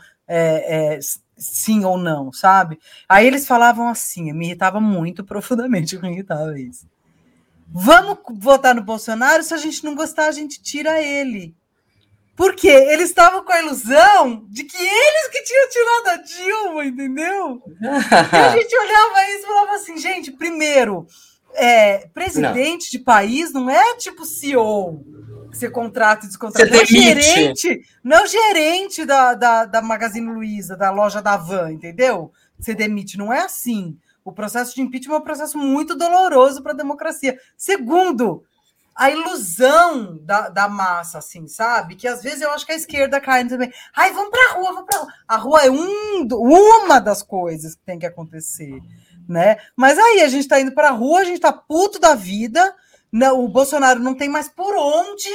sim ou não, sabe? Aí eles falavam assim, me irritava muito profundamente, me irritava isso. Vamos votar no Bolsonaro, se a gente não gostar, a gente tira ele. Por quê? Eles estavam com a ilusão de que eles que tinham tirado a Dilma, entendeu? E a gente olhava isso e falava assim, gente, primeiro, presidente de país não é tipo CEO, que você contrata e descontrata. Não é o gerente da Magazine Luiza, da loja da Van, entendeu? Você demite, não é assim. O processo de impeachment é um processo muito doloroso para a democracia. Segundo, a ilusão da massa, assim, sabe? Que às vezes eu acho que a esquerda cai também. Ai, vamos para a rua, vamos para a rua. A rua é uma das coisas que tem que acontecer, né? Mas aí a gente está indo para a rua, a gente está puto da vida, o Bolsonaro não tem mais por onde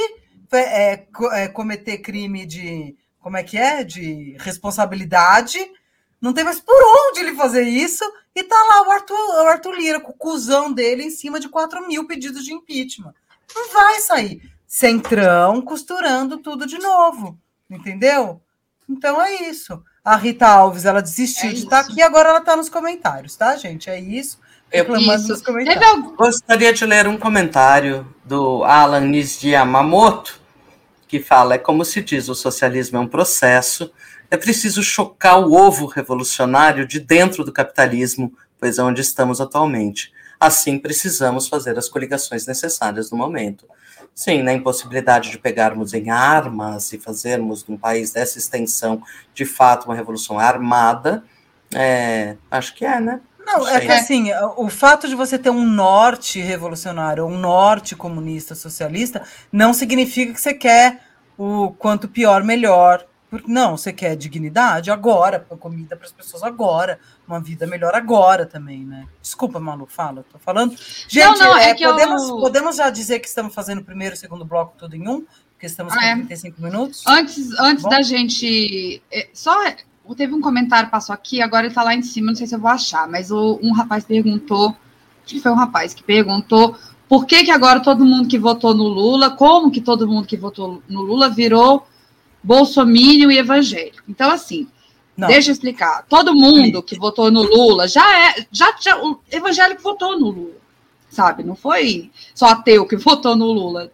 cometer crime de... Como é que é? De responsabilidade. Não tem mais por onde ele fazer isso, e tá lá o Arthur Lira, com o cuzão dele em cima de 4 mil pedidos de impeachment. Não vai sair. Centrão costurando tudo de novo, entendeu? Então é isso. A Rita Alves, ela desistiu de estar aqui, agora ela está nos comentários, tá, gente? É isso. Reclamando nos comentários. Gostaria de ler um comentário do Alan Nisdi Yamamoto, que fala, como se diz, o socialismo é um processo. É preciso chocar o ovo revolucionário de dentro do capitalismo, pois é onde estamos atualmente. Assim, precisamos fazer as coligações necessárias no momento. Sim, na impossibilidade de pegarmos em armas e fazermos num país dessa extensão, de fato, uma revolução armada, acho que né? Não, é que assim, o fato de você ter um norte revolucionário, um norte comunista socialista, não significa que você quer o quanto pior, melhor Não, você quer dignidade agora, comida para as pessoas agora, uma vida melhor agora também, né? Desculpa, Malu, fala, eu tô falando. Gente, podemos já dizer que estamos fazendo o primeiro e o segundo bloco tudo em um? Porque estamos com 35 minutos. Antes da gente... Teve um comentário, passou aqui, agora ele está lá em cima, não sei se eu vou achar, mas um rapaz perguntou, acho que foi um rapaz que perguntou por que agora todo mundo que votou no Lula, como que todo mundo que votou no Lula virou bolsominion e evangélico. Então, assim, deixa eu explicar. Todo mundo que votou no Lula já o evangélico votou no Lula, sabe? Não foi só ateu que votou no Lula.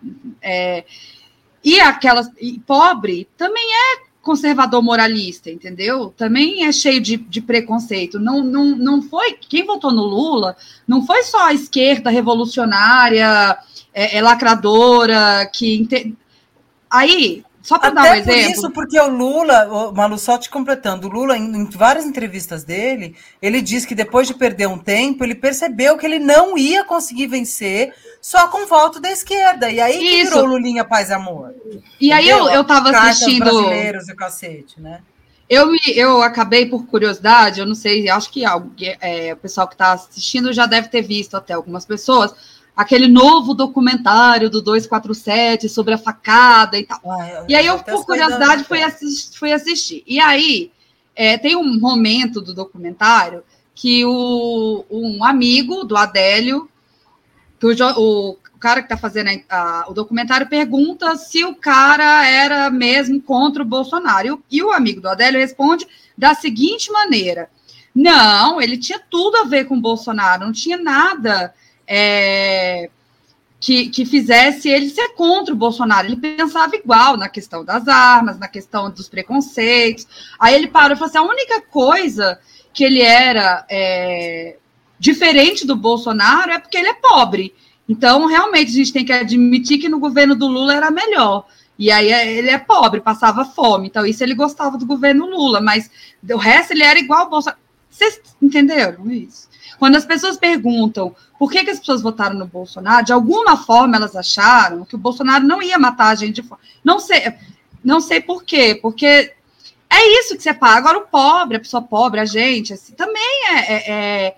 E pobre também é conservador moralista, entendeu? Também é cheio de preconceito. Não foi... Quem votou no Lula não foi só a esquerda revolucionária, lacradora, que... Aí, só para dar um exemplo... Por isso, porque o Lula, Malu, só te completando, o Lula, em várias entrevistas dele, ele diz que depois de perder um tempo, ele percebeu que ele não ia conseguir vencer só com voto da esquerda. E aí que virou Lulinha Paz e Amor. E aí eu estava assistindo... brasileiros e o cacete, né? Eu acabei, por curiosidade, eu não sei, acho que o pessoal que está assistindo já deve ter visto até algumas pessoas, aquele novo documentário do 247 sobre a facada e tal. E aí eu, por curiosidade, fui assistir. E aí, tem um momento do documentário que um amigo do Adélio, o cara que está fazendo o documentário, pergunta se o cara era mesmo contra o Bolsonaro. E o amigo do Adélio responde da seguinte maneira: não, ele tinha tudo a ver com o Bolsonaro, não tinha nada que fizesse ele ser contra o Bolsonaro. Ele pensava igual na questão das armas, na questão dos preconceitos. Aí ele parou e falou assim: a única coisa que ele era diferente do Bolsonaro é porque ele é pobre. Então, realmente, a gente tem que admitir que no governo do Lula era melhor. E aí ele é pobre, passava fome. Então, isso ele gostava do governo Lula, mas o resto ele era igual ao Bolsonaro. Vocês entenderam isso? Quando as pessoas perguntam por que as pessoas votaram no Bolsonaro, de alguma forma elas acharam que o Bolsonaro não ia matar a gente de fome. Não sei por quê, porque é isso que separa. Agora, o pobre, a pessoa pobre, a gente, assim, também é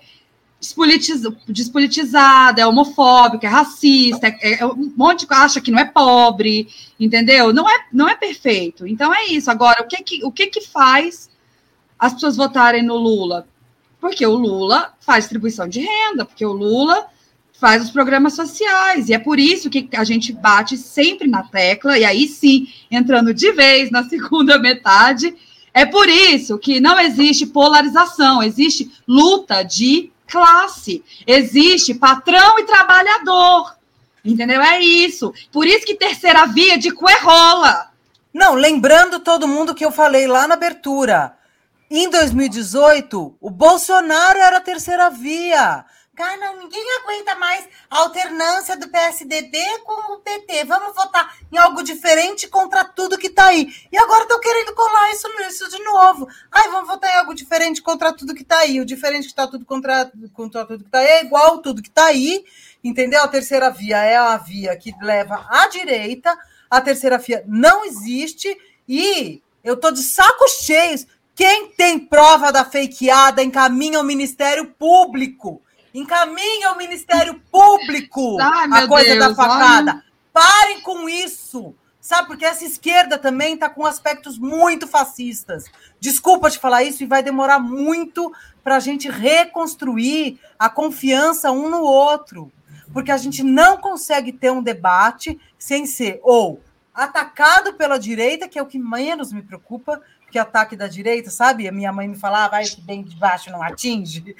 despolitizada, é homofóbica, é racista, um monte de acha que não é pobre, entendeu? Não é perfeito. Então é isso. Agora, o que faz as pessoas votarem no Lula? Porque o Lula faz distribuição de renda, porque o Lula faz os programas sociais, e é por isso que a gente bate sempre na tecla, e aí sim, entrando de vez na segunda metade, é por isso que não existe polarização, existe luta de classe, existe patrão e trabalhador, entendeu? É isso. Por isso que terceira via de cu é rola. Não, lembrando todo mundo que eu falei lá na abertura, em 2018, o Bolsonaro era a terceira via. Cara, ninguém aguenta mais a alternância do PSDB com o PT. Vamos votar em algo diferente contra tudo que está aí. E agora estão querendo colar isso de novo. Ai, vamos votar em algo diferente contra tudo que está aí. O diferente que está tudo contra tudo que está aí é igual tudo que está aí. Entendeu? A terceira via é a via que leva à direita. A terceira via não existe. E eu tô de sacos cheios. Quem tem prova da fakeada encaminha ao Ministério Público. Encaminha ao Ministério Público a coisa da facada. Parem com isso. Sabe, porque essa esquerda também está com aspectos muito fascistas. Desculpa te falar isso, e vai demorar muito para a gente reconstruir a confiança um no outro. Porque a gente não consegue ter um debate sem ser ou atacado pela direita, que é o que menos me preocupa, que ataque da direita, sabe? A minha mãe me falava, vai que bem de baixo não atinge.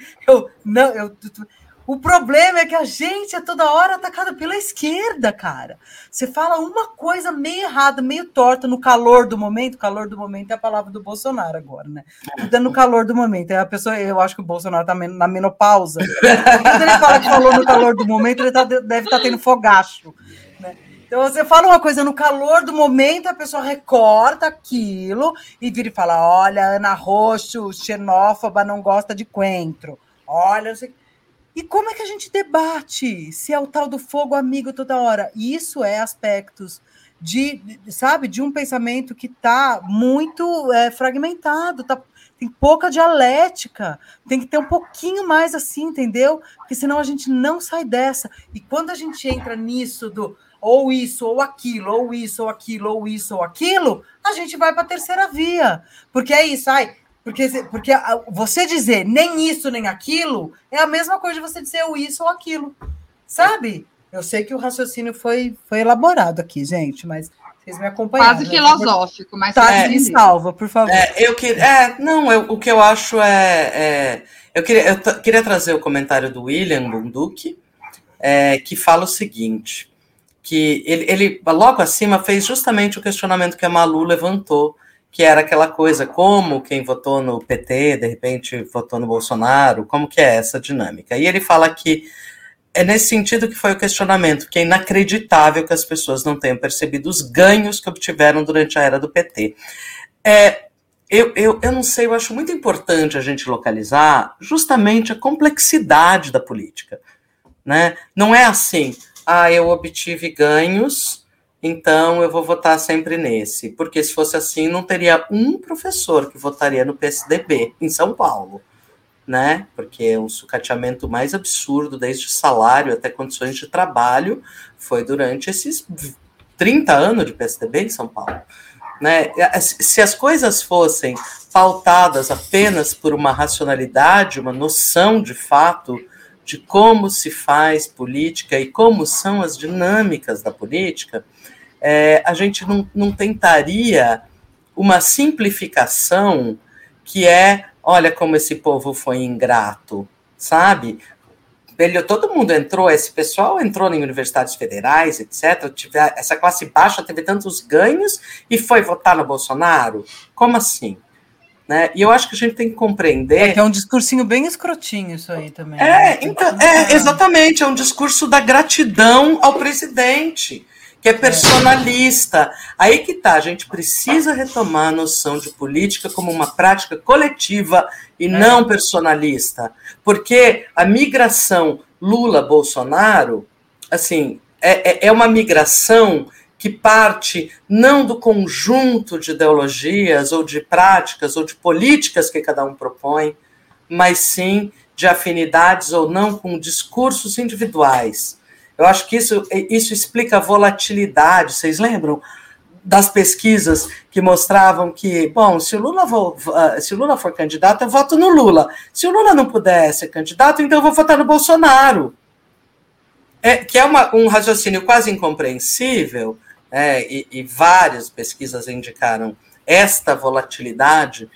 O problema é que a gente é toda hora atacada pela esquerda, cara. Você fala uma coisa meio errada, meio torta no calor do momento. Calor do momento é a palavra do Bolsonaro agora, né? Tudo é no calor do momento. A pessoa, eu acho que o Bolsonaro está na menopausa. Quando ele fala que falou no calor do momento, ele deve estar tendo fogacho, né? Então, você fala uma coisa no calor do momento, a pessoa recorta aquilo e vira e fala, olha, Ana Roxo, xenófoba, não gosta de coentro. Olha, não sei... E como é que a gente debate se é o tal do fogo amigo toda hora? Isso é aspectos sabe, de um pensamento que está muito fragmentado, tem pouca dialética, tem que ter um pouquinho mais assim, entendeu? Porque senão a gente não sai dessa. E quando a gente entra nisso do ou isso, ou aquilo, ou isso, ou aquilo, ou isso, ou aquilo, a gente vai para a terceira via. Porque é isso, porque você dizer nem isso, nem aquilo, é a mesma coisa de você dizer o isso ou aquilo, sabe? Eu sei que o raciocínio foi elaborado aqui, gente, mas vocês me acompanharam. Quase filosófico, mas... Tá, me salva, por favor. O que eu acho eu queria trazer o comentário do William Bunduki, que fala o seguinte, que ele logo acima fez justamente o questionamento que a Malu levantou, que era aquela coisa, como quem votou no PT, de repente votou no Bolsonaro, como que é essa dinâmica? E ele fala que é nesse sentido que foi o questionamento, que é inacreditável que as pessoas não tenham percebido os ganhos que obtiveram durante a era do PT. Eu não sei, eu acho muito importante a gente localizar justamente a complexidade da política, né? Não é assim, eu obtive ganhos, então eu vou votar sempre nesse, porque se fosse assim, não teria um professor que votaria no PSDB em São Paulo, né? Porque o sucateamento mais absurdo, desde salário até condições de trabalho, foi durante esses 30 anos de PSDB em São Paulo, né? Se as coisas fossem pautadas apenas por uma racionalidade, uma noção de fato de como se faz política e como são as dinâmicas da política, a gente não tentaria uma simplificação que olha como esse povo foi ingrato, sabe? Todo mundo entrou, esse pessoal entrou em universidades federais, etc. Essa classe baixa teve tantos ganhos e foi votar no Bolsonaro? Como assim? Né? E eu acho que a gente tem que compreender... que é um discursinho bem escrotinho isso aí também. Exatamente, é um discurso da gratidão ao presidente, que é personalista. Aí que tá, a gente precisa retomar a noção de política como uma prática coletiva e não personalista, porque a migração Lula-Bolsonaro, assim, é uma migração que parte não do conjunto de ideologias ou de práticas ou de políticas que cada um propõe, mas sim de afinidades ou não com discursos individuais. Eu acho que isso explica a volatilidade. Vocês lembram das pesquisas que mostravam que, bom, se o Lula for candidato, eu voto no Lula. Se o Lula não puder ser candidato, então eu vou votar no Bolsonaro. Que é um raciocínio quase incompreensível, e várias pesquisas indicaram esta volatilidade.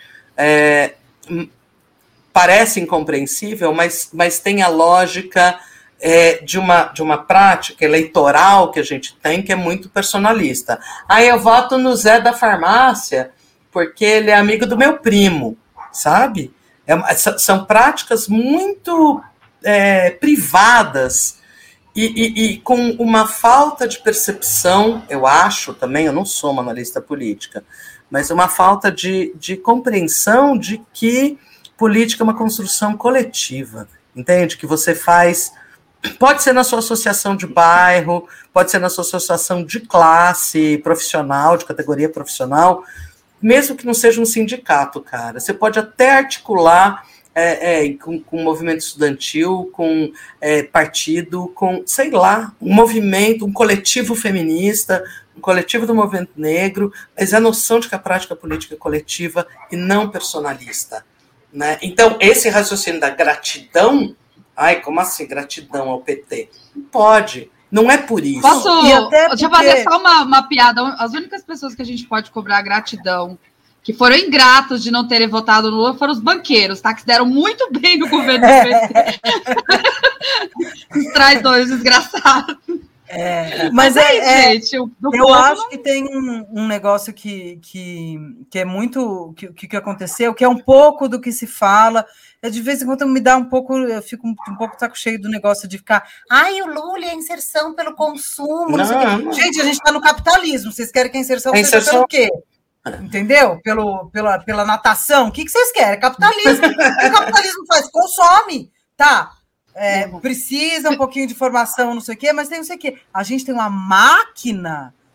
Parece incompreensível, mas tem a lógica de uma prática eleitoral que a gente tem, que é muito personalista. Eu voto no Zé da farmácia porque ele é amigo do meu primo, sabe? São práticas muito privadas e com uma falta de percepção, eu acho também, eu não sou uma analista política, mas uma falta de compreensão de que política é uma construção coletiva, entende? Que você faz... Pode ser na sua associação de bairro, pode ser na sua associação de classe profissional, de categoria profissional, mesmo que não seja um sindicato, cara. Você pode até articular com movimento estudantil, com partido, com, sei lá, um movimento, um coletivo feminista, um coletivo do movimento negro, mas a noção de que a prática política é coletiva e não personalista, né? Então, esse raciocínio da gratidão... como assim gratidão ao PT? Não pode, não é por isso. Deixa eu fazer só uma piada. As únicas pessoas que a gente pode cobrar gratidão, que foram ingratos de não terem votado no Lula, foram os banqueiros, tá? Que se deram muito bem no governo do PT. Os traidores desgraçados. Mas gente, eu acho que tem um negócio que é muito... que aconteceu, que é um pouco do que se fala... De vez em quando me dá um pouco, eu fico um pouco de saco cheio do negócio de ficar, o Lula é inserção pelo consumo, não sei o quê. Gente, a gente está no capitalismo, vocês querem que a inserção seja pelo quê? Entendeu? Pela natação, o que vocês querem? Capitalismo. O que o capitalismo faz? Consome, tá? Precisa um pouquinho de formação, não sei o quê, mas tem não sei o quê. A gente tem uma máquina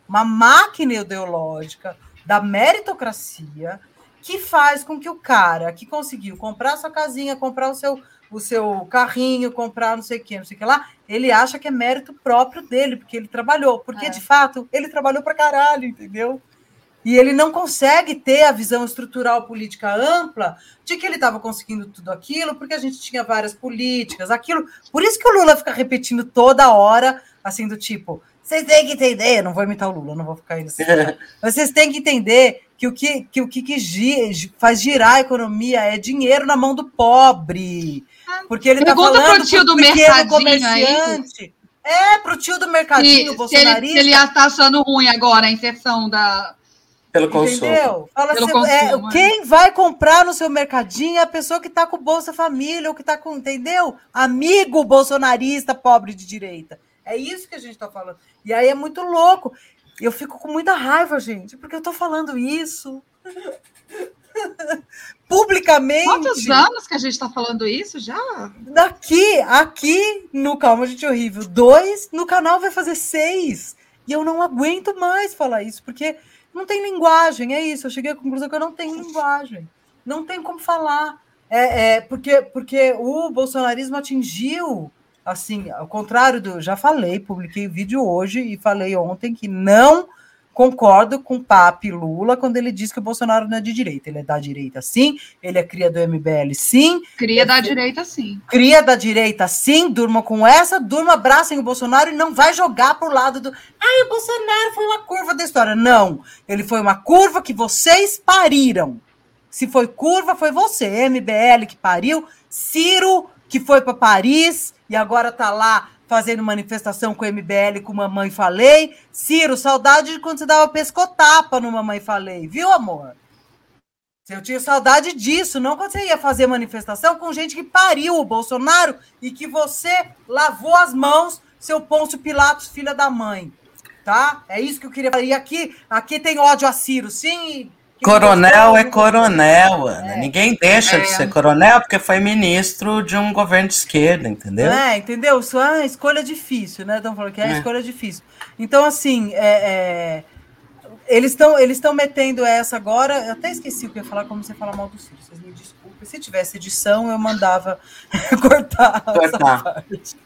uma máquina ideológica da meritocracia que faz com que o cara que conseguiu comprar sua casinha, comprar o seu carrinho, comprar não sei o que lá, ele acha que é mérito próprio dele, porque ele trabalhou. Porque, de fato, ele trabalhou pra caralho, entendeu? E ele não consegue ter a visão estrutural política ampla de que ele estava conseguindo tudo aquilo, porque a gente tinha várias políticas, aquilo. Por isso que o Lula fica repetindo toda hora, assim, do tipo, vocês têm que entender, eu não vou imitar o Lula, não vou ficar aí nesse lugar, mas vocês têm que entender que o que faz girar a economia é dinheiro na mão do pobre. Porque ele está falando pro tio do mercadinho aí. Pro tio do mercadinho, bolsonarista. Se ele está achando ruim agora a inserção da... Pelo consumo. Entendeu? Fala Pelo assim, consumo, quem vai comprar no seu mercadinho é a pessoa que está com Bolsa Família, ou que está com, entendeu? Amigo bolsonarista pobre de direita. É isso que a gente está falando. E aí é muito louco. Eu fico com muita raiva, gente, porque eu estou falando isso publicamente. Quantos anos que a gente está falando isso já? Aqui no Calma Gente Horrível 2, no canal vai fazer 6. E eu não aguento mais falar isso, porque não tem linguagem, é isso. Eu cheguei à conclusão que eu não tenho linguagem. Não tem como falar. Porque o bolsonarismo atingiu, assim, ao contrário do... Já falei, publiquei vídeo hoje e falei ontem que não concordo com o Papi Lula quando ele diz que o Bolsonaro não é de direita. Ele é da direita, sim. Ele é cria do MBL, sim. Cria da direita, sim. Cria da direita, sim. Durma com essa, durma, abracem o Bolsonaro e não vai jogar pro lado do... o Bolsonaro foi uma curva da história. Não. Ele foi uma curva que vocês pariram. Se foi curva, foi você. MBL que pariu. Ciro, que foi para Paris e agora tá lá fazendo manifestação com o MBL, com Mamãe Falei. Ciro, saudade de quando você dava pescotapa no Mamãe Falei, viu, amor? Eu tinha saudade disso, não quando você ia fazer manifestação com gente que pariu o Bolsonaro e que você lavou as mãos, seu Pôncio Pilatos, filha da mãe. Tá? É isso que eu queria falar. E aqui tem ódio a Ciro, sim. Coronel é coronel, Ana. Ninguém deixa de ser coronel porque foi ministro de um governo de esquerda, entendeu? Entendeu? Isso é escolha difícil, né? Estão falando que é escolha difícil. Então, assim, eles estão metendo essa agora. Eu até esqueci o que eu ia falar, como você fala mal do Ciro. Vocês me desculpem. Se tivesse edição, eu mandava cortar essa parte.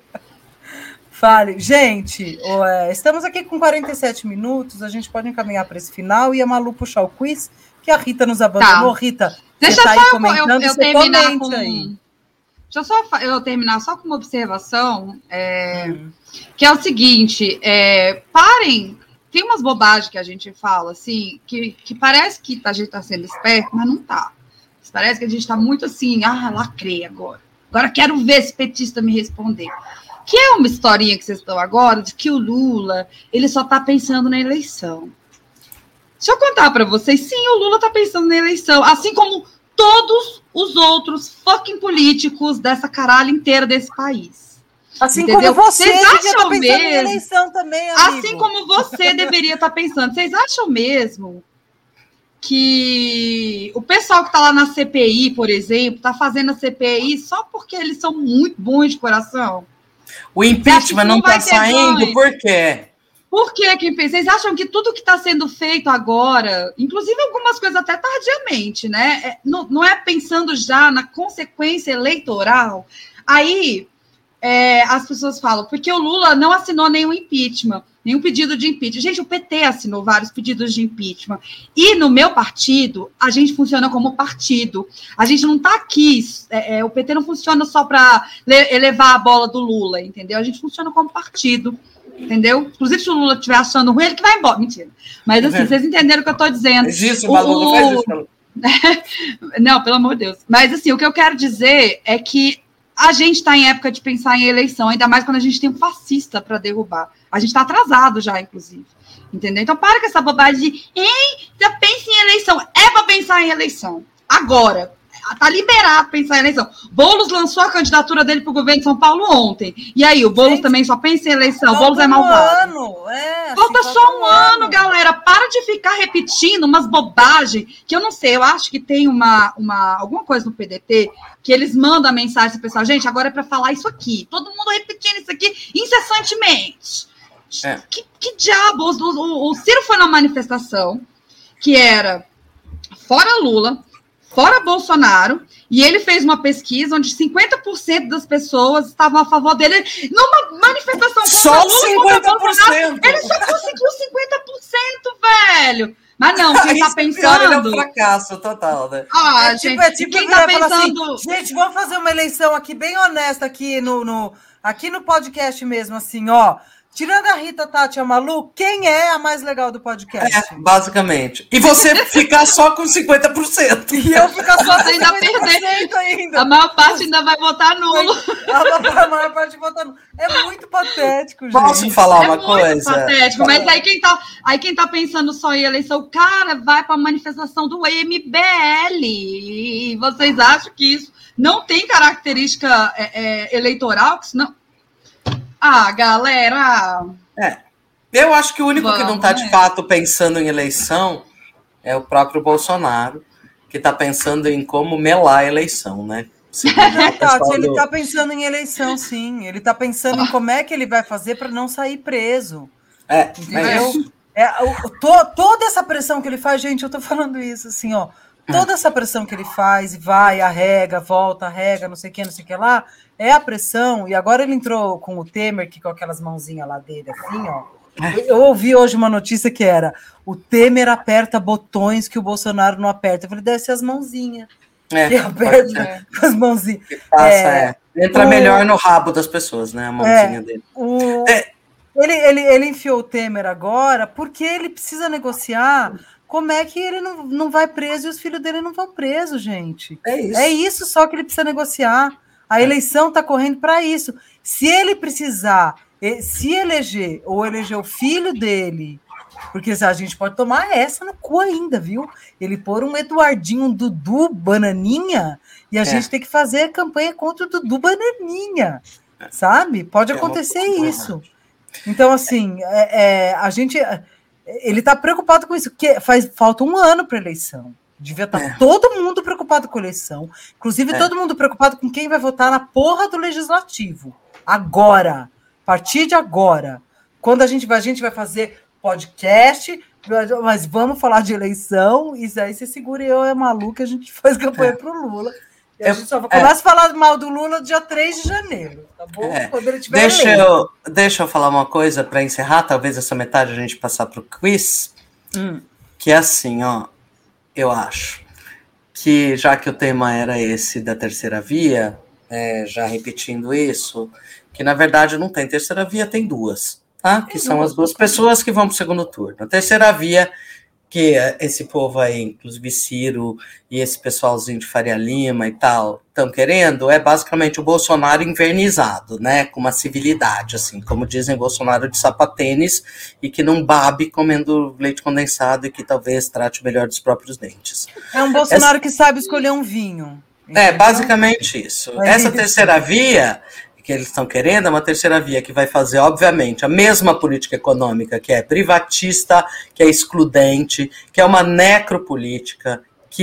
Fale. Gente, estamos aqui com 47 minutos, a gente pode encaminhar para esse final e a Malu puxar o quiz, que a Rita nos abandonou. Tá. Rita, deixa você tá aí comentando, eu terminar com... Aí. Deixa eu terminar só com uma observação, que é o seguinte, parem, tem umas bobagens que a gente fala, assim, que parece que a gente está sendo esperto, mas não está. Parece que a gente está muito assim, lacrei agora quero ver esse petista me responder. Que é uma historinha que vocês estão agora, de que o Lula, ele só está pensando na eleição. Deixa eu contar para vocês, sim, o Lula está pensando na eleição, assim como todos os outros fucking políticos dessa caralho inteira desse país. Assim entendeu? Como você devia estar pensando na eleição também, amigo. Assim como você deveria estar pensando. Vocês acham mesmo que o pessoal que está lá na CPI, por exemplo, está fazendo a CPI só porque eles são muito bons de coração? O impeachment não está saindo, por quê? Por quê? Vocês acham que tudo que está sendo feito agora, inclusive algumas coisas até tardiamente, né? Não é pensando já na consequência eleitoral? Aí as pessoas falam, porque o Lula não assinou nenhum impeachment, nenhum pedido de impeachment. Gente, o PT assinou vários pedidos de impeachment. E no meu partido, a gente funciona como partido. A gente não está aqui, o PT não funciona só para elevar a bola do Lula, entendeu? A gente funciona como partido, entendeu? Inclusive, se o Lula estiver achando ruim, ele que vai embora. Mentira. Mas assim, vocês entenderam o que eu estou dizendo. Faz isso, Malu, não faz isso. Não, pelo amor de Deus. Mas assim, o que eu quero dizer é que a gente está em época de pensar em eleição, ainda mais quando a gente tem um fascista para derrubar. A gente está atrasado já, inclusive. Entendeu? Então, para com essa bobagem de já pensa em eleição. É para pensar em eleição. Agora. Está liberado pensar em eleição. Boulos lançou a candidatura dele para o governo de São Paulo ontem. E aí, o Boulos também só pensa em eleição. O Boulos é malvado. Falta só um ano, galera. Para de ficar repetindo umas bobagens que eu não sei. Eu acho que tem alguma coisa no PDT que eles mandam a mensagem para o pessoal. Gente, agora é para falar isso aqui. Todo mundo repetindo isso aqui incessantemente. Que diabos? O Ciro foi na manifestação que era fora Lula, fora Bolsonaro, e ele fez uma pesquisa onde 50% das pessoas estavam a favor dele. Numa manifestação contra Lula, contra Bolsonaro, ele só conseguiu 50%, velho. Mas não, quem tá pensando... Ele é um fracasso total, né? Gente, quem tá pensando... Assim, gente, vamos fazer uma eleição aqui bem honesta aqui aqui no podcast mesmo, assim, ó. Tirando a Rita, Tati e a Malu, quem é a mais legal do podcast? Basicamente. E você ficar só com 50%. E eu ficar só com ainda 50% ainda. A maior parte ainda vai votar nulo. A maior parte votar nulo. É muito patético, gente. Posso falar uma coisa? É muito patético, mas aí quem tá pensando só em eleição, cara, vai pra manifestação do MBL. E vocês acham que isso não tem característica eleitoral? Que senão... galera... Eu acho que o único que não está, de fato, pensando em eleição é o próprio Bolsonaro, que está pensando em como melar a eleição, né? Tati, ele está pensando em eleição, sim. Ele está pensando em como é que ele vai fazer para não sair preso. Entendeu? Toda essa pressão que ele faz, gente, eu estou falando isso, assim, ó. Toda essa pressão que ele faz, e vai, arrega, volta, arrega, não sei o que lá, é a pressão. E agora ele entrou com o Temer, que com aquelas mãozinhas lá dele, assim, ó. Eu ouvi hoje uma notícia que era: o Temer aperta botões que o Bolsonaro não aperta. Eu falei, deve ser as mãozinhas. Que aperta com as mãozinhas. Entra melhor no rabo das pessoas, né? A mãozinha dele. Ele enfiou o Temer agora porque ele precisa negociar. Como é que ele não vai preso e os filhos dele não vão presos, gente? É isso só que ele precisa negociar. A eleição está correndo para isso. Se ele precisar se eleger ou eleger o filho dele, porque a gente pode tomar essa no cu ainda, viu? Ele pôr um Eduardinho, um Dudu Bananinha, e a gente tem que fazer campanha contra o Dudu Bananinha, sabe? Pode acontecer isso. Então, assim, a gente... Ele está preocupado com isso, porque falta um ano para a eleição. Devia estar todo mundo preocupado com a eleição. Inclusive, todo mundo preocupado com quem vai votar na porra do legislativo. Agora. A partir de agora. Quando a gente vai fazer podcast, mas vamos falar de eleição, e aí você segura eu e a Malu, que a gente faz campanha para o Lula. E a gente só começa a falar mal do Lula no dia 3 de janeiro, tá bom? Quando ele tiver deixa eu falar uma coisa para encerrar, talvez essa metade a gente passar para o quiz, que é assim, ó, eu acho que, já que o tema era esse da terceira via, já repetindo isso, que na verdade não tem terceira via, tem duas, tá? Que são as duas pessoas que vão para o segundo turno. A terceira via, que esse povo aí, inclusive Ciro e esse pessoalzinho de Faria Lima e tal, estão querendo, é basicamente o Bolsonaro invernizado, né, com uma civilidade, assim, como dizem, Bolsonaro de sapatênis e que não babe comendo leite condensado e que talvez trate melhor dos próprios dentes. É um Bolsonaro que sabe escolher um vinho. Entendeu? Basicamente isso. Essa terceira via que eles estão querendo é uma terceira via que vai fazer, obviamente, a mesma política econômica, que é privatista, que é excludente, que é uma necropolítica,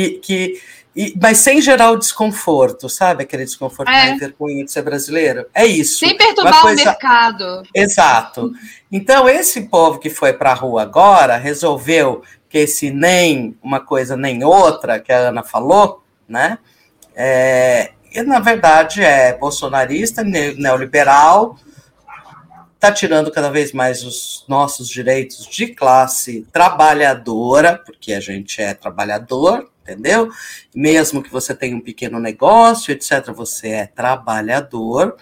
mas sem gerar o desconforto, sabe? Aquele desconforto que vergonha de ser brasileiro. É isso. Sem perturbar o mercado. Exato. Então, esse povo que foi para a rua agora resolveu que esse nem uma coisa nem outra, que a Ana falou, né? Na verdade, é bolsonarista, neoliberal, está tirando cada vez mais os nossos direitos de classe trabalhadora, porque a gente é trabalhador, entendeu? Mesmo que você tenha um pequeno negócio, etc., você é trabalhador.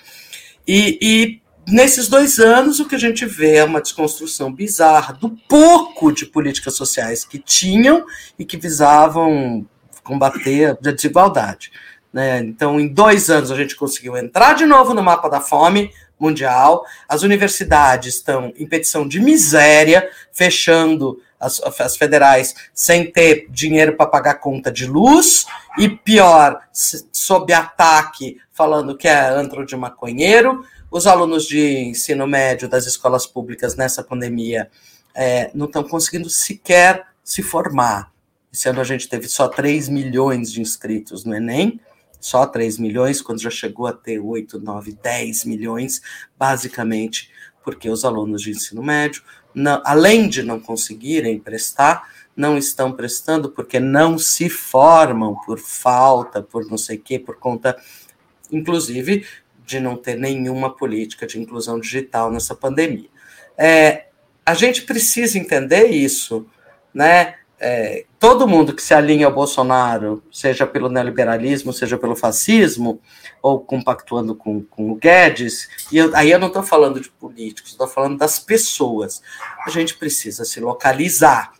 E nesses 2 anos, o que a gente vê é uma desconstrução bizarra do pouco de políticas sociais que tinham e que visavam combater a desigualdade. Né? Então, em 2 anos, a gente conseguiu entrar de novo no mapa da fome mundial. As universidades estão em petição de miséria, fechando as federais sem ter dinheiro para pagar conta de luz, e pior, sob ataque, falando que é antro de maconheiro. Os alunos de ensino médio das escolas públicas nessa pandemia não estão conseguindo sequer se formar. Esse ano a gente teve só 3 milhões de inscritos no Enem, só 3 milhões, quando já chegou a ter 8, 9, 10 milhões, basicamente porque os alunos de ensino médio, além de não conseguirem prestar, não estão prestando porque não se formam por falta, por não sei o quê, por conta, inclusive, de não ter nenhuma política de inclusão digital nessa pandemia. A gente precisa entender isso, né? Todo mundo que se alinha ao Bolsonaro, seja pelo neoliberalismo, seja pelo fascismo, ou compactuando com o Guedes, aí eu não estou falando de políticos, estou falando das pessoas. A gente precisa se localizar.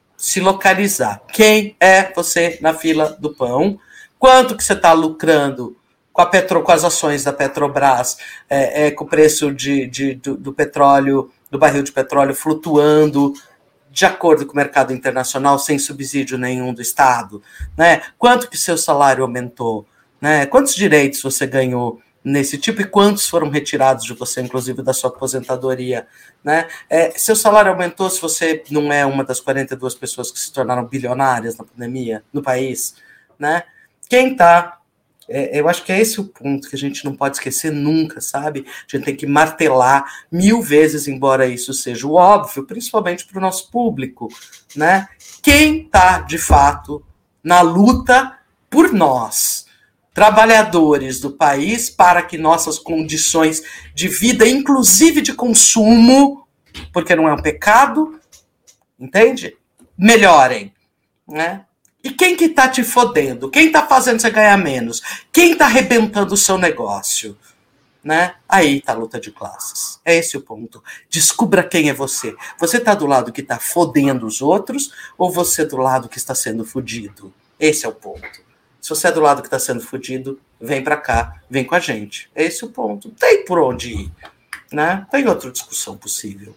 Quem é você na fila do pão? Quanto que você está lucrando com as ações da Petrobras, com o preço do petróleo, do barril de petróleo flutuando de acordo com o mercado internacional, sem subsídio nenhum do Estado, né? Quanto que seu salário aumentou, né? Quantos direitos você ganhou nesse tipo e quantos foram retirados de você, inclusive da sua aposentadoria, né? Seu salário aumentou se você não é uma das 42 pessoas que se tornaram bilionárias na pandemia no país, né? Eu acho que é esse o ponto que a gente não pode esquecer nunca, sabe? A gente tem que martelar 1000 vezes, embora isso seja o óbvio, principalmente para o nosso público, né? Quem está, de fato, na luta por nós, trabalhadores do país, para que nossas condições de vida, inclusive de consumo, porque não é um pecado, entende? Melhorem, né? E quem que tá te fodendo? Quem tá fazendo você ganhar menos? Quem tá arrebentando o seu negócio? Né? Aí tá a luta de classes. É esse o ponto. Descubra quem é você. Você tá do lado que tá fodendo os outros ou você do lado que está sendo fodido? Esse é o ponto. Se você é do lado que está sendo fodido, vem pra cá, vem com a gente. É esse o ponto. Tem por onde ir. Né? Tem outra discussão possível.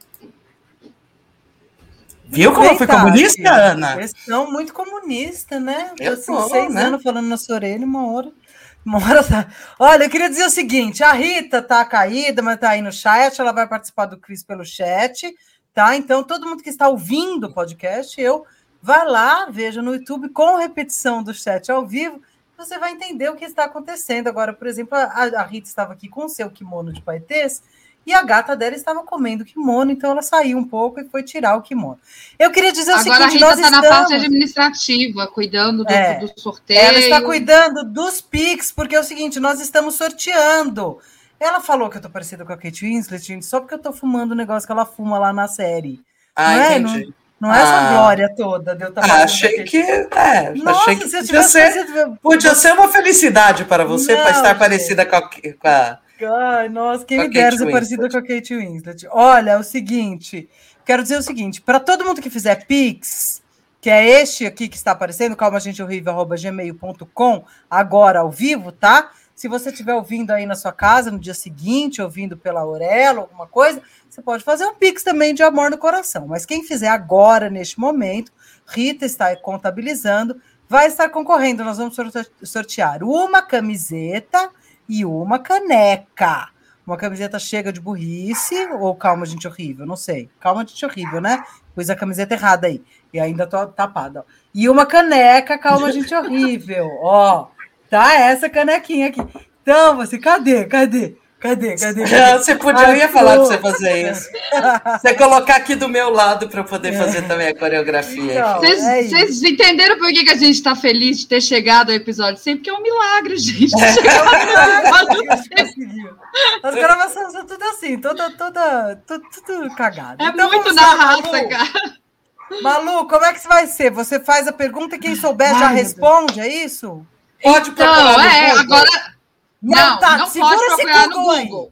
Viu como eu fui comunista, Ana? Eles são muito comunistas, né? Eu tô, 6 né? anos falando na sua orelha, uma hora tá... Olha, eu queria dizer o seguinte, a Rita tá caída, mas tá aí no chat, ela vai participar do quiz pelo chat, tá? Então, todo mundo que está ouvindo o podcast, vai lá, veja no YouTube com repetição do chat ao vivo, você vai entender o que está acontecendo. Agora, por exemplo, a Rita estava aqui com o seu kimono de paetês, e a gata dela estava comendo o kimono, então ela saiu um pouco e foi tirar o kimono. Eu queria dizer o seguinte... Agora a Rita está na parte administrativa, cuidando do sorteio. Ela está cuidando dos Pix, porque é o seguinte, nós estamos sorteando. Ela falou que eu estou parecida com a Kate Winslet, só porque eu estou fumando o negócio que ela fuma lá na série. Entendi. Não é essa glória toda. Achei que podia ser uma felicidade para você, para estar parecida com a... Ai, nossa, quem me dera ser parecida com a Kate Winslet. Olha, é o seguinte, quero dizer o seguinte, para todo mundo que fizer Pix, que é este aqui que está aparecendo, calmagenteorrível@gmail.com, agora ao vivo, tá? Se você estiver ouvindo aí na sua casa, no dia seguinte, ouvindo pela Aurelo, alguma coisa, você pode fazer um Pix também de amor no coração. Mas quem fizer agora, neste momento, Rita está contabilizando, vai estar concorrendo. Nós vamos sortear uma camiseta e uma caneca. Uma camiseta chega de burrice ou calma, gente horrível? Não sei. Calma, gente horrível, né? Pus a camiseta errada aí. E ainda tô tapada. Ó. E uma caneca, calma, gente horrível. Ó, tá essa canequinha aqui. Então, você, cadê? Você eu ia falar pra você fazer isso. Você colocar aqui do meu lado para eu poder fazer também a coreografia. Então, vocês entenderam por que a gente está feliz de ter chegado ao episódio 100? Porque é um milagre, gente. As gravações são tudo assim, tudo cagado. É então, muito na raça, cara. Malu, como é que vai ser? Você faz a pergunta e quem souber já responde, é isso? Pode procurar no Google. Agora... Não pode procurar no Google.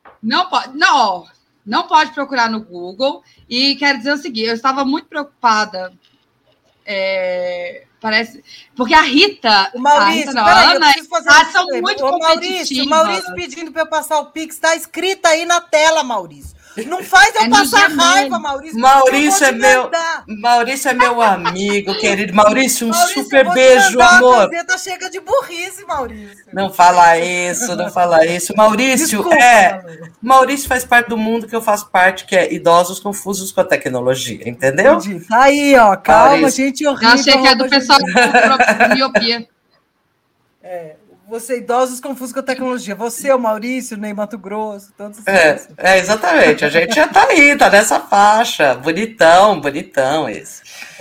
Não pode procurar no Google. E quero dizer o seguinte, eu estava muito preocupada. Parece... Porque a Rita... O Maurício, a Ana são muito competitivas. O Maurício pedindo para eu passar o Pix. Está escrito aí na tela, Maurício. Não faz eu passar raiva, Maurício. Maurício é meu amigo, querido. Maurício, super beijo, amor. A camiseta chega de burrice, Maurício. Não fala isso. Maurício, desculpa, Maurício faz parte do mundo que eu faço parte, que é idosos confusos com a tecnologia, entendeu? Entendi. Tá aí, ó. Calma, Maurício. Gente horrível. Eu achei que é do pessoal com miopia. Você, idosos confusos com a tecnologia. Você, o Maurício, Ney Mato Grosso, todos os exatamente. A gente já tá aí, tá nessa faixa. Bonitão esse.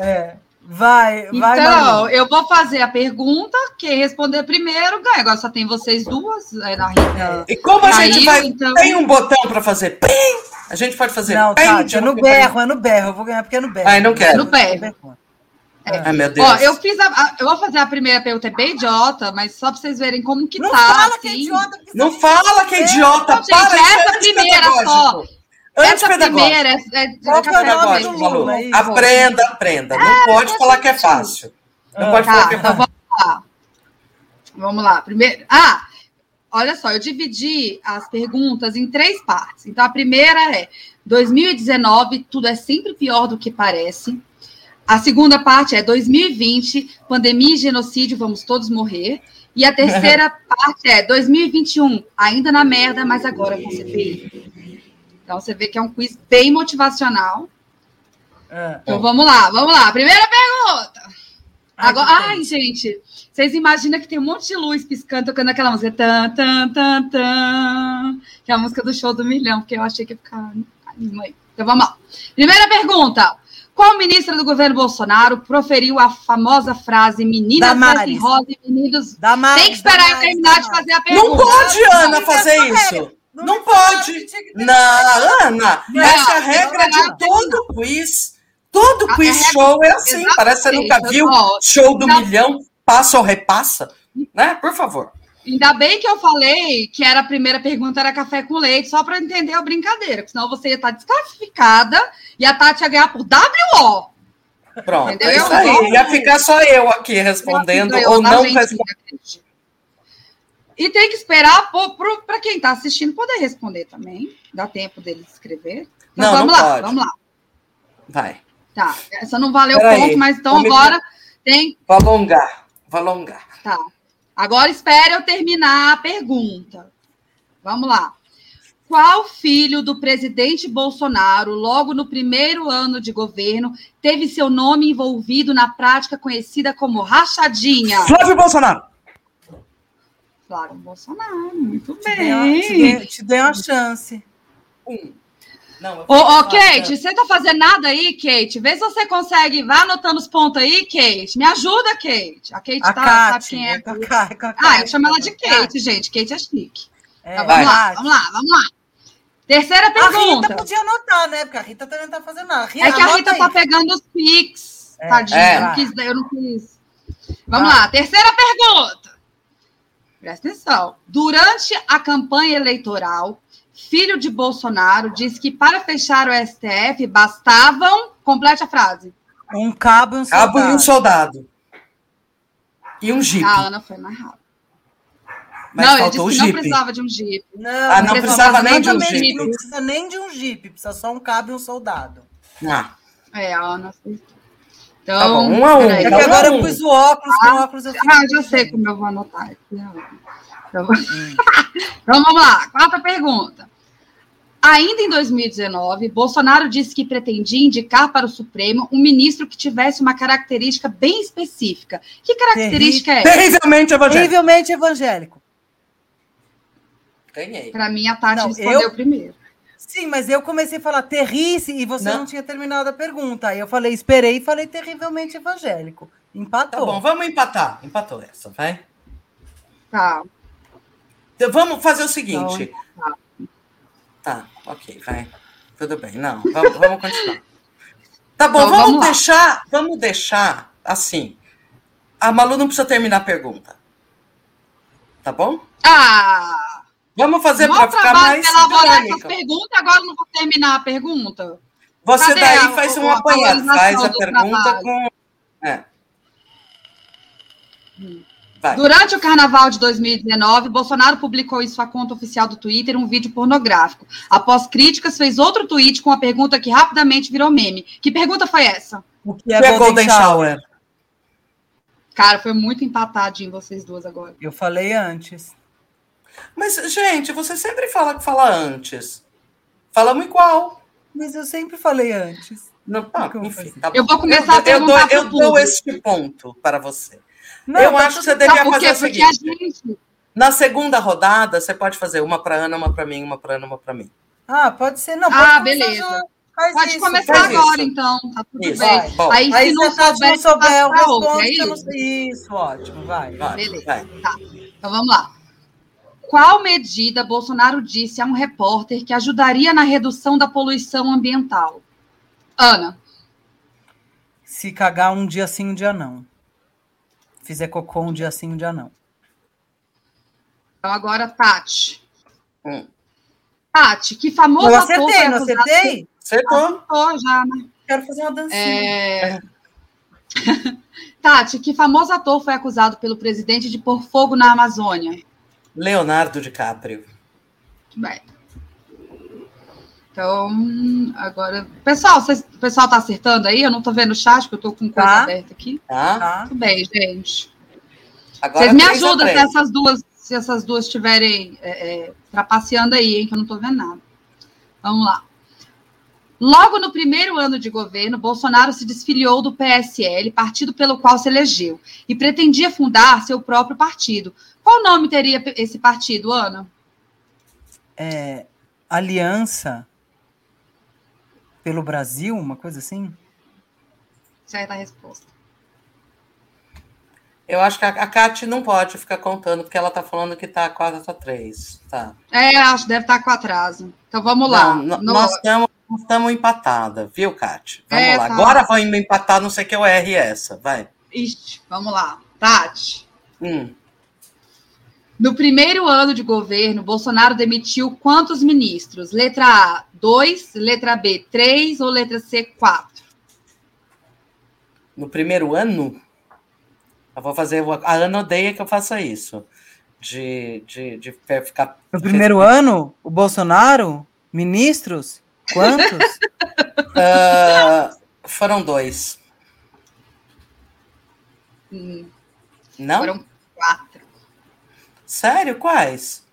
Vai, então, Malu. eu vou fazer a pergunta, quem responder primeiro ganha. Agora só tem vocês duas. Na Rita. E como a gente vai... Então... Tem um botão para fazer pim? A gente pode fazer não, pim? Tati, é no berro. Eu vou ganhar porque é no berro. Ai, não quero. É no berro. Ai, meu Deus. Ó, eu vou fazer a primeira pergunta, é bem idiota, mas só para vocês verem como que não tá. Fala assim. que é idiota, não fala que é idiota. Não, gente, essa primeira só. Essa primeira Qual que é o nome do Lula? Aprenda. Não pode falar que é fácil. Não pode falar que é fácil. Então vamos lá. Primeiro... olha só, eu dividi as perguntas em 3 partes. Então, a primeira é 2019, tudo é sempre pior do que parece. A segunda parte é 2020, pandemia e genocídio, vamos todos morrer. E a terceira parte é 2021, ainda na merda, mas agora com CPI. Então, você vê que é um quiz bem motivacional. Então, vamos lá. Primeira pergunta. Agora, ai, gente, vocês imaginam que tem um monte de luz piscando, tocando aquela música, tan, tan, tan, tan, que é a música do Show do Milhão, porque eu achei que ia ficar... Então, vamos lá. Primeira pergunta. Qual ministra do governo Bolsonaro proferiu a famosa frase meninas vestem rosa e meninos... Tem que esperar eu terminar de fazer a pergunta. Não pode, Ana, fazer isso. Não pode. Não, Ana, essa é a regra de todo quiz. Todo quiz show é assim. Exatamente. Parece que você nunca viu Show do Milhão, passa ou repassa. Né? Por favor. Ainda bem que eu falei que a primeira pergunta era café com leite, só para entender a brincadeira, porque senão você ia estar desclassificada e a Tati ia ganhar por WO. Pronto, entendeu? É isso aí. Ia ficar só eu aqui respondendo ou não respondendo. E tem que esperar para quem está assistindo poder responder também. Dá tempo dele escrever. Então, vamos lá. Vai. Tá, essa não valeu ponto, mas então agora tem... Vou alongar. Tá. Agora espere eu terminar a pergunta. Vamos lá. Qual filho do presidente Bolsonaro, logo no primeiro ano de governo, teve seu nome envolvido na prática conhecida como rachadinha? Flávio Bolsonaro. Flávio Bolsonaro, muito bem. Te dei uma chance. Kate, você tá fazendo nada aí, Kate? Vê se você consegue. Vai anotando os pontos aí, Kate. Me ajuda, Kate. A Kate sabe quem é. Eu chamo ela de Kate, gente. Kate é chique. Então, vamos lá. Terceira pergunta. A Rita podia anotar, né? Porque a Rita também não tá fazendo nada. É que a Rita tá pegando os pics. Tadinha. Eu não quis. Vamos lá. Terceira pergunta. Presta atenção. Durante a campanha eleitoral, filho de Bolsonaro disse que para fechar o STF bastavam... Complete a frase. Um cabo e um soldado. Cabo e um soldado. E um jipe. A Ana foi mais rápido. Mas não, ele disse que não precisava de um jipe. Não precisava nem de um jipe. Não precisa nem de um jipe. Precisa só um cabo e um soldado. A Ana acertou. Então, tá bom, 1 a 1. É que agora eu pus o óculos, com o óculos eu fico... já sei como eu vou anotar. Então, vamos lá. Quarta pergunta. Ainda em 2019, Bolsonaro disse que pretendia indicar para o Supremo um ministro que tivesse uma característica bem específica. Que característica é essa? Terrivelmente evangélico. Ganhei. Para mim, a Tati respondeu primeiro. Sim, mas eu comecei a falar terrice e você não tinha terminado a pergunta. Aí eu falei, esperei e falei terrivelmente evangélico. Empatou. Tá bom, vamos empatar. Empatou essa, vai? Tá. Então, vamos fazer o seguinte. Tá, ok, vai. Tudo bem. Não, vamos continuar. Tá bom, então, vamos deixar assim. A Malu não precisa terminar a pergunta. Tá bom? Vamos fazer para ficar mais elaborar essas perguntas, agora não vou terminar a pergunta. Você daí faz um apanhado, faz a pergunta com... Vai. Durante o carnaval de 2019, Bolsonaro publicou em sua conta oficial do Twitter um vídeo pornográfico. Após críticas, fez outro tweet com a pergunta que rapidamente virou meme. Que pergunta foi essa? O que é Golden Shower? Cara, foi muito empatadinho vocês duas agora. Eu falei antes. Mas, gente, você sempre fala que fala antes. Falamos igual. Mas eu sempre falei antes. Não, enfim, tá bom. Eu vou começar a perguntar eu dou este ponto para você. Não, eu acho que você devia fazer o seguinte. Na segunda rodada, você pode fazer uma para Ana, uma para mim, uma para Ana, uma para mim. Pode ser. Não, pode beleza. Faz começar agora, então. Tá tudo isso, bem. bom. Aí, se não souber, eu respondo. outra, Isso, ótimo, vai. Beleza. Vai. Tá. Então, vamos lá. Qual medida Bolsonaro disse a um repórter que ajudaria na redução da poluição ambiental? Ana. Se cagar um dia sim, um dia não. Fizer cocô um dia sim, um dia não. Então, agora, Tati. Tati, que famoso eu ator acertei, não acertei? Acertou já, né? Quero fazer uma dancinha. Tati, que famoso ator foi acusado pelo presidente de pôr fogo na Amazônia? Leonardo DiCaprio. Bem. Então, agora... Pessoal, o pessoal tá acertando aí? Eu não tô vendo o chat, porque eu tô com coisa aberta aqui. Tá. Tudo bem, gente. Agora vocês me ajudam se essas duas estiverem trapaceando aí, hein, que eu não tô vendo nada. Vamos lá. Logo no primeiro ano de governo, Bolsonaro se desfiliou do PSL, partido pelo qual se elegeu, e pretendia fundar seu próprio partido. Qual nome teria esse partido, Ana? Aliança pelo Brasil, uma coisa assim? Certa resposta. Eu acho que a Kate não pode ficar contando, porque ela tá falando que tá 4-3. Tá. Acho que deve estar com atraso. Então, vamos lá. Nós estamos empatadas, viu, Kate? Vamos lá. Tá. Agora vamos empatar, não sei que eu erre essa. Vai. Ixi, vamos lá. Tati. 1. No primeiro ano de governo, Bolsonaro demitiu quantos ministros? Letra A, 2, letra B, 3 ou letra C, 4? No primeiro ano? Eu vou fazer... A Ana odeia que eu faça isso. De ficar... No primeiro ano, o Bolsonaro? Ministros? Quantos? Foram 2. Não? Foram 4. Sério? Quais?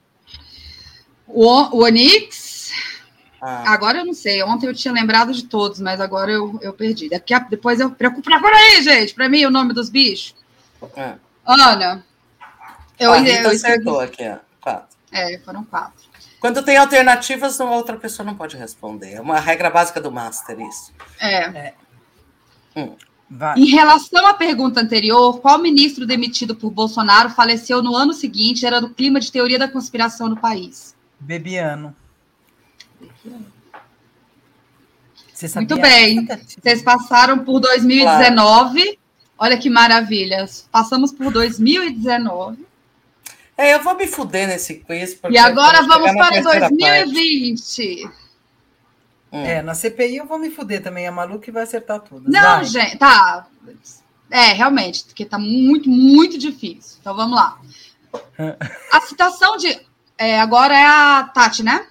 O Onix... Ah. Agora eu não sei. Ontem eu tinha lembrado de todos, mas agora eu perdi. Depois eu procura aí, gente, para mim, o nome dos bichos. Ana. Eu acertou aqui, ó. 4. Foram 4. Quando tem alternativas, outra pessoa não pode responder. É uma regra básica do Master, isso. Vai. Em relação à pergunta anterior, qual ministro demitido por Bolsonaro faleceu no ano seguinte, gerando clima de teoria da conspiração no país? Bebiano. Muito bem. Vocês passaram por 2019. Claro. Olha que maravilha. Passamos por 2019. Eu vou me fuder nesse quiz. E agora vamos para 2020. Na CPI eu vou me fuder também. A Malu que vai acertar tudo. Não, gente, tá. Realmente, porque tá muito, muito difícil. Então vamos lá. A citação de... agora é a Tati, né?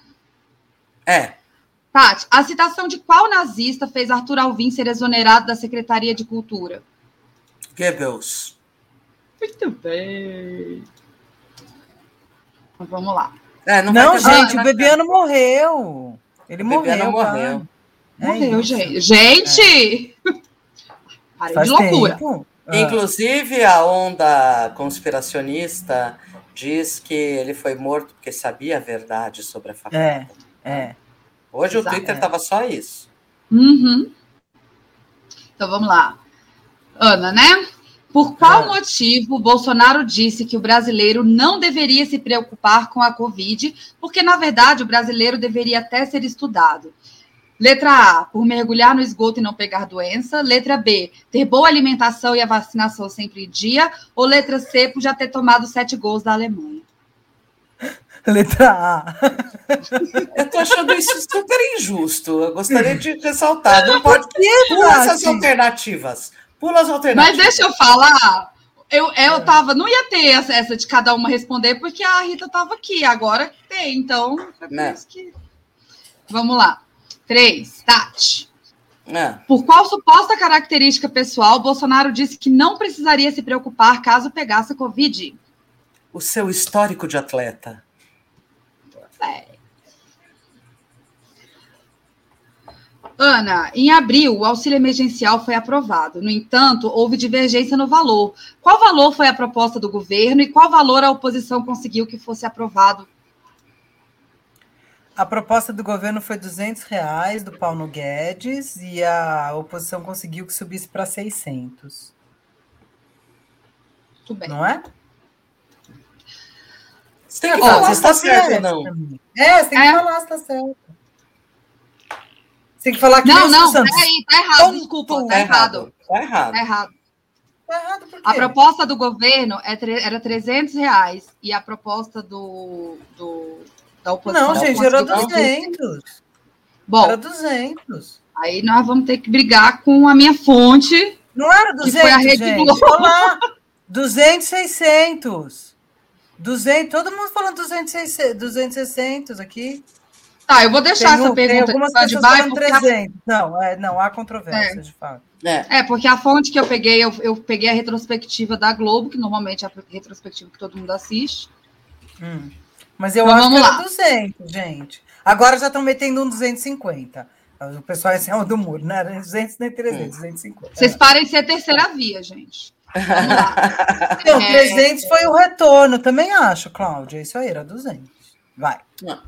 Tati, a citação de qual nazista fez Arthur Alvim ser exonerado da Secretaria de Cultura? Goebbels. Muito bem. Então, vamos lá. Não, gente, o Bebiano morreu. Ele morreu. Morreu, gente. Gente! Parei de loucura. Tempo. Inclusive, a onda conspiracionista diz que ele foi morto porque sabia a verdade sobre a facada. Hoje o Twitter estava só isso. Uhum. Então, vamos lá. Ana, né? Por qual motivo Bolsonaro disse que o brasileiro não deveria se preocupar com a Covid, porque, na verdade, o brasileiro deveria até ser estudado? Letra A, por mergulhar no esgoto e não pegar doença. Letra B, ter boa alimentação e a vacinação sempre em dia. Ou letra C, por já ter tomado 7 gols da Alemanha? Letra A. Eu tô achando isso super injusto. Eu gostaria de ressaltar. Não pode... Pula essas alternativas. Pula as alternativas. Mas deixa eu falar. Eu tava... Não ia ter essa de cada uma responder, porque a Rita tava aqui. Agora tem, então... É por isso que... Vamos lá. 3, Tati. Por qual suposta característica pessoal Bolsonaro disse que não precisaria se preocupar caso pegasse a Covid? O seu histórico de atleta. Ana, em abril, o auxílio emergencial foi aprovado. No entanto, houve divergência no valor. Qual valor foi a proposta do governo e qual valor a oposição conseguiu que fosse aprovado? A proposta do governo foi R$200, do Paulo Guedes, e a oposição conseguiu que subisse para 600. Muito bem. Não é? Você tem que falar se está certo ou não. Você tem que falar se está certo. Você tem que falar que não, peraí, tá errado, desculpa, tá errado. Tá errado. Tá errado. Tá errado por quê? A proposta do governo era R$300 e a proposta da oposição... Não, gente, era 200. Bom, era 200. Aí nós vamos ter que brigar com a minha fonte. Não era 200, que foi a Rede gente. Globo. Olha lá. 200, 600. 200, todo mundo falando 200, 600 aqui. Tá, eu vou deixar essa pergunta algumas de pessoas baixo. 300. Não, há controvérsia, de fato. Porque a fonte que eu peguei, eu peguei a retrospectiva da Globo, que normalmente é a retrospectiva que todo mundo assiste. Mas eu acho que era 200, gente. Agora já estão metendo um 250. O pessoal é em cima do muro, não era 200 nem 300, 250. Vocês parem de ser a terceira via, gente. Vamos lá. Então, 300 foi o retorno, também acho, Cláudia. Isso aí, era 200. Vai.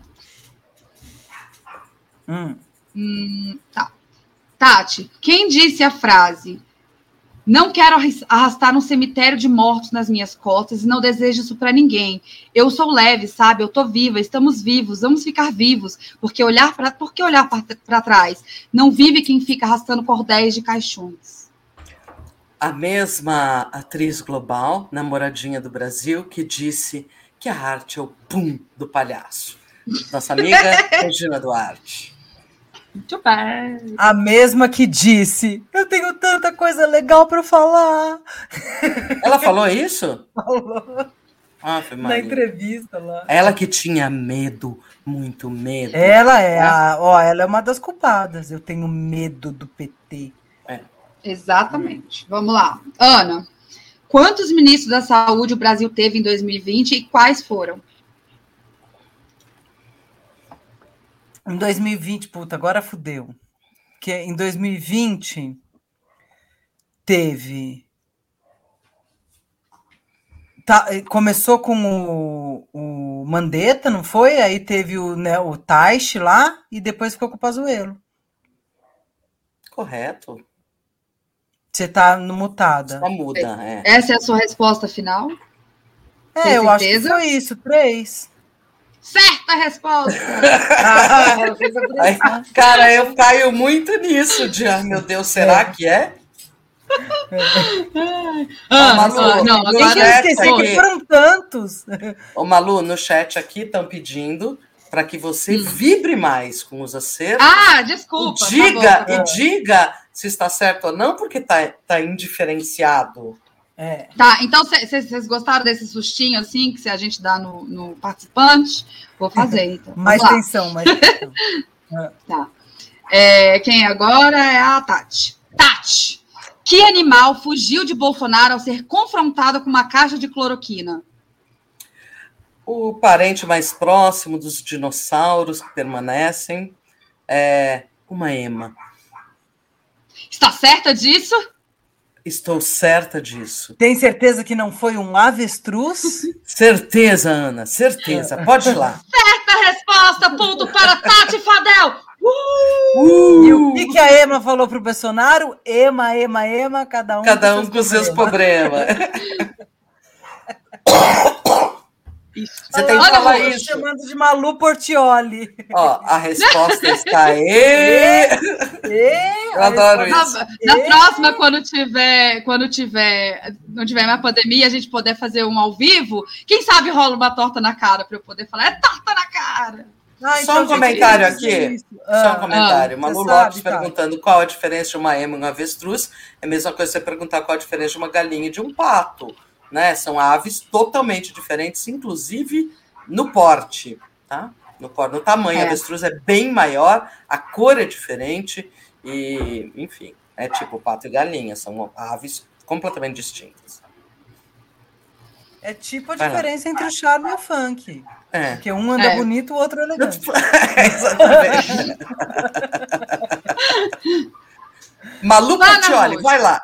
Tá. Tati, quem disse a frase "não quero arrastar um cemitério de mortos nas minhas costas e não desejo isso para ninguém. Eu sou leve, sabe? Eu tô viva, estamos vivos, vamos ficar vivos. Por que olhar para trás? Não vive quem fica arrastando cordéis de caixões." A mesma atriz global, namoradinha do Brasil, que disse que a arte é o pum do palhaço. Nossa amiga Regina Duarte. Muito bem. A mesma que disse: eu tenho tanta coisa legal para falar. Ela falou isso? Falou. Na entrevista lá. Ela que tinha medo, muito medo. Ela ela é uma das culpadas. Eu tenho medo do PT. Exatamente. Vamos lá. Ana, quantos ministros da saúde o Brasil teve em 2020 e quais foram? Em 2020, puta, agora fudeu. Que em 2020 teve... começou com o Mandetta, não foi? Aí teve o Taishi lá e depois ficou com o Pazuello. Correto. Você tá mutada. Só muda, Essa é a sua resposta final? Eu acho que foi isso, 3. Certa resposta! Cara, eu caio muito nisso de, meu Deus, será que é? Malu, não, foram tantos. Ô, Malu, no chat aqui estão pedindo para que você vibre mais com os acertos. Desculpa. Diga se está certo ou não, porque tá indiferenciado. Tá, então vocês gostaram desse sustinho assim que a gente dá no participante? Vou fazer, então. Mais tensão. Tá. Quem agora é a Tati. Tati, que animal fugiu de Bolsonaro ao ser confrontado com uma caixa de cloroquina? O parente mais próximo dos dinossauros que permanecem é uma ema. Está certa disso? Estou certa disso. Tem certeza que não foi um avestruz? Certeza, Ana, certeza. Pode ir lá. Certa resposta, ponto para Tati Fadel. E o que a Ema falou para o Bolsonaro? Ema, cada um com seus problemas. Você tem que falar isso. Chamando de Malu Portioli. A resposta está eu adoro isso. Na próxima, quando não tiver mais pandemia, a gente poder fazer um ao vivo, quem sabe rola uma torta na cara para eu poder falar, é torta na cara. Só um comentário aqui. Só um comentário. Malu Lopes perguntando qual a diferença de uma ema e um avestruz. É a mesma coisa você perguntar qual a diferença de uma galinha e de um pato. Né? São aves totalmente diferentes, inclusive no porte, tá? No tamanho, a avestruz é bem maior, a cor é diferente e, enfim, é tipo pato e galinha, são aves completamente distintas. É tipo a diferença entre o charme e o funk. Porque um anda bonito, o outro é elegante. Exatamente. Malu Portioli, vai lá.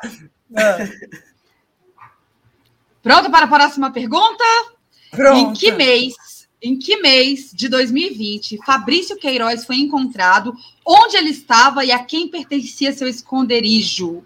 Pronto para a próxima pergunta? Pronto. Em que mês de 2020 Fabrício Queiroz foi encontrado, onde ele estava e a quem pertencia seu esconderijo?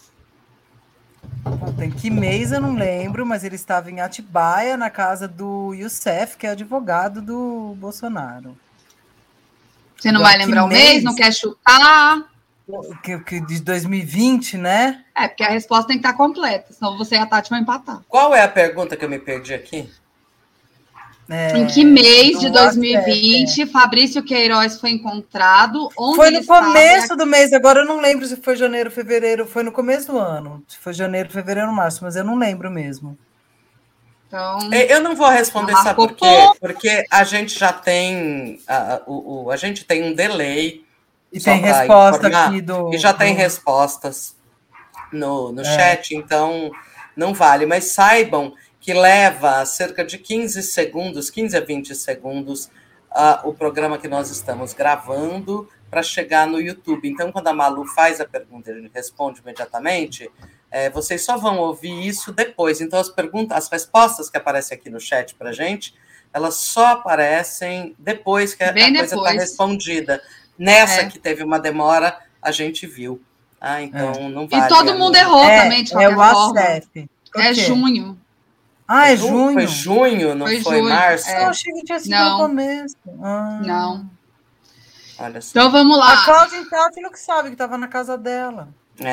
Em que mês eu não lembro, mas ele estava em Atibaia, na casa do Youssef, que é advogado do Bolsonaro. Você não vai lembrar o mês? Não quer chutar? Que de 2020, né? É, porque a resposta tem que estar completa, senão você e a Tati vão empatar. Qual é a pergunta que eu me perdi aqui? Em que mês de 2020 Fabrício Queiroz foi encontrado? Onde foi no começo do mês, agora eu não lembro se foi janeiro, fevereiro, foi no começo do ano. Se foi janeiro, fevereiro, março, mas eu não lembro mesmo. Então, eu não vou responder, sabe por quê? Porque a gente já tem a gente tem um delay. E tem resposta aqui e já tem respostas no chat, então não vale. Mas saibam que leva cerca de 15 a 20 segundos o programa que nós estamos gravando para chegar no YouTube. Então, quando a Malu faz a pergunta e a gente responde imediatamente, vocês só vão ouvir isso depois. Então, as respostas que aparecem aqui no chat para a gente, elas só aparecem depois que a coisa está respondida. Nessa que teve uma demora, a gente viu. Então, não vale. E todo mundo errou também, de qualquer forma. ACEF. É junho. É junho? Foi junho, não foi março? Eu achei que tinha sido no começo. Não. Olha só. Então vamos lá. A Cláudia Tátilo que sabe que estava na casa dela.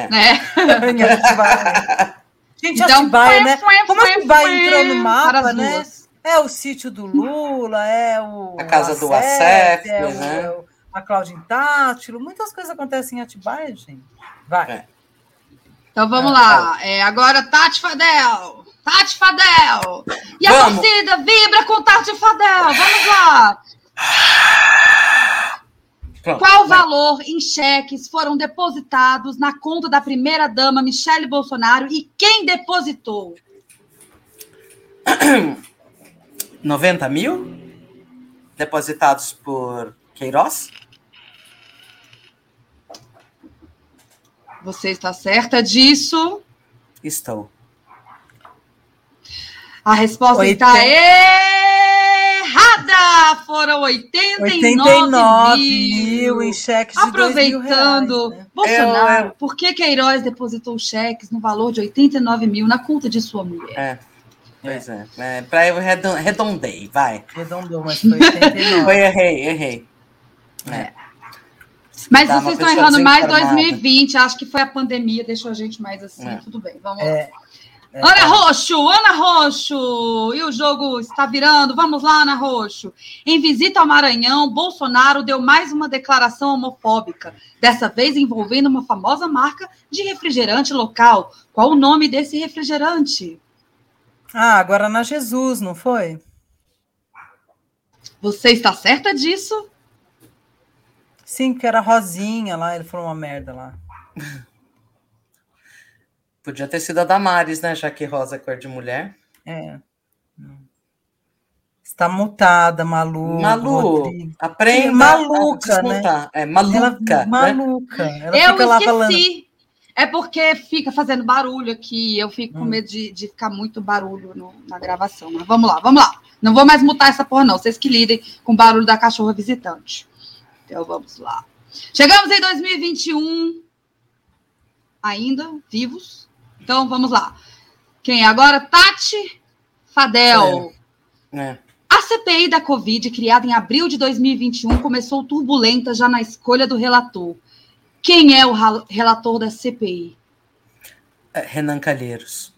Gente, então, Atibaia, né? Como Atibaia entrou no mapa, né? É o sítio do Lula, a casa do ACEF, né? A Cláudia Tátilo, muitas coisas acontecem em Atibaia, gente. Vai. Então vamos lá. Agora, Tati Fadel. Tati Fadel. E a torcida vibra com Tati Fadel. Vamos lá. Pronto, qual valor em cheques foram depositados na conta da primeira-dama Michele Bolsonaro e quem depositou? 90 mil? Depositados por Queiroz? Você está certa disso? Estou. A resposta está errada! Foram 89 mil em cheques de aproveitando. R$2.000, né? Bolsonaro, por que Queiroz depositou cheques no valor de 89 mil na conta de sua mulher? Pois para eu redondei, vai. Redondou, mas foi 89. Errei. Mas vocês estão errando mais 2020, acho que foi a pandemia, deixou a gente mais assim, tudo bem, vamos lá. Ana Roxo, e o jogo está virando, vamos lá, Ana Roxo. Em visita ao Maranhão, Bolsonaro deu mais uma declaração homofóbica, dessa vez envolvendo uma famosa marca de refrigerante local. Qual o nome desse refrigerante? Guaraná Jesus, não foi? Você está certa disso? Sim, porque era Rosinha lá, ele falou uma merda lá. Podia ter sido a Damares, né? Já que rosa é cor de mulher. Está mutada, Malu. Rodrigo. Aprenda maluca, a desmutar. Né? Maluca. Maluca. Ela eu fica lá esqueci. Falando... É porque fica fazendo barulho aqui. Eu fico com medo de ficar muito barulho na gravação. Mas vamos lá. Não vou mais mutar essa porra, não. Vocês que lidem com o barulho da cachorra visitante. Então, vamos lá. Chegamos em 2021. Ainda vivos. Então, vamos lá. Quem é agora? Tati Fadel. A CPI da Covid, criada em abril de 2021, começou turbulenta já na escolha do relator. Quem é o relator da CPI? Renan Calheiros.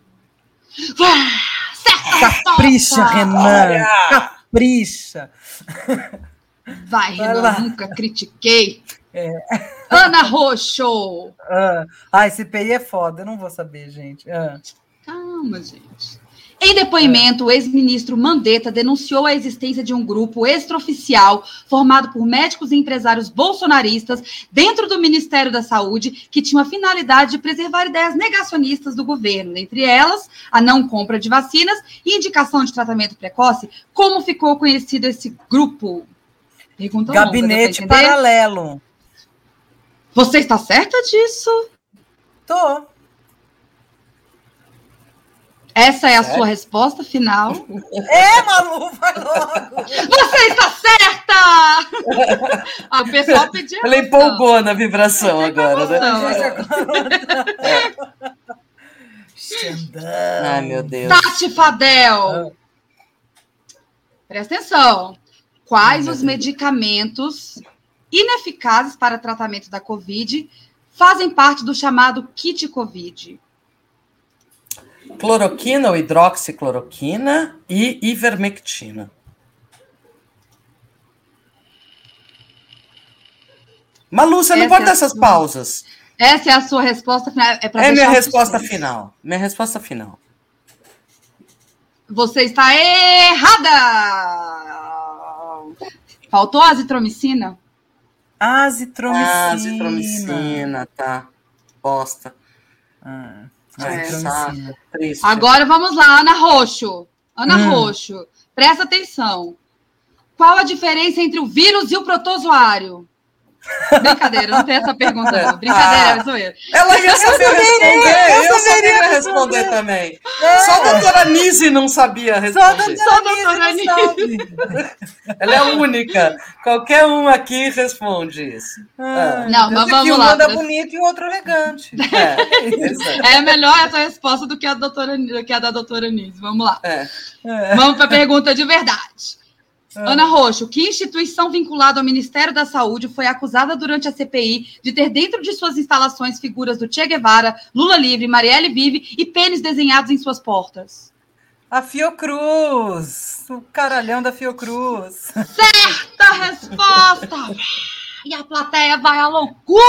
Capricha, Renan. Capricha. Vai, Renan, nunca critiquei. Ana Roxo. CPI é foda, eu não vou saber, gente. Calma, gente. Em depoimento, o ex-ministro Mandetta denunciou a existência de um grupo extraoficial formado por médicos e empresários bolsonaristas dentro do Ministério da Saúde que tinha a finalidade de preservar ideias negacionistas do governo, entre elas a não compra de vacinas e indicação de tratamento precoce. Como ficou conhecido esse grupo? Pergunta Gabinete longa, paralelo. Você está certa disso? Tô. Essa é a sua resposta final? Malu, vai logo! Você está certa! O pessoal pediu. Ela empolgou na vibração agora, né? Xandão. Ai, meu Deus. Tati Fadel. Presta atenção. Quais os medicamentos ineficazes para tratamento da Covid fazem parte do chamado kit Covid? Cloroquina ou hidroxicloroquina e ivermectina. Malu, você não pode dar essas pausas. Essa é a sua resposta final. É minha resposta final. Minha resposta final. Você está errada! Faltou a azitromicina? Azitromicina, tá. Bosta. Azitromicina. Triste. Agora vamos lá, Ana Roxo. Ana Roxo, presta atenção. Qual a diferença entre o vírus e o protozoário? Brincadeira, não tem essa pergunta, não. Brincadeira, é zoeira. Ela ia saber responder. Eu saberia responder também. Só a doutora Nise não sabia responder. Só a doutora Nise. Ela é a única. Qualquer um aqui responde isso. Não, mas vamos um lá. anda bonito e o outro elegante. É melhor essa resposta do que a da doutora Nise. Vamos lá. Vamos para a pergunta de verdade. Ana Roxo, que instituição vinculada ao Ministério da Saúde foi acusada durante a CPI de ter dentro de suas instalações figuras do Che Guevara, Lula Livre, Marielle Vive e pênis desenhados em suas portas? A Fiocruz. O caralhão da Fiocruz. Certa resposta! E a plateia vai à loucura!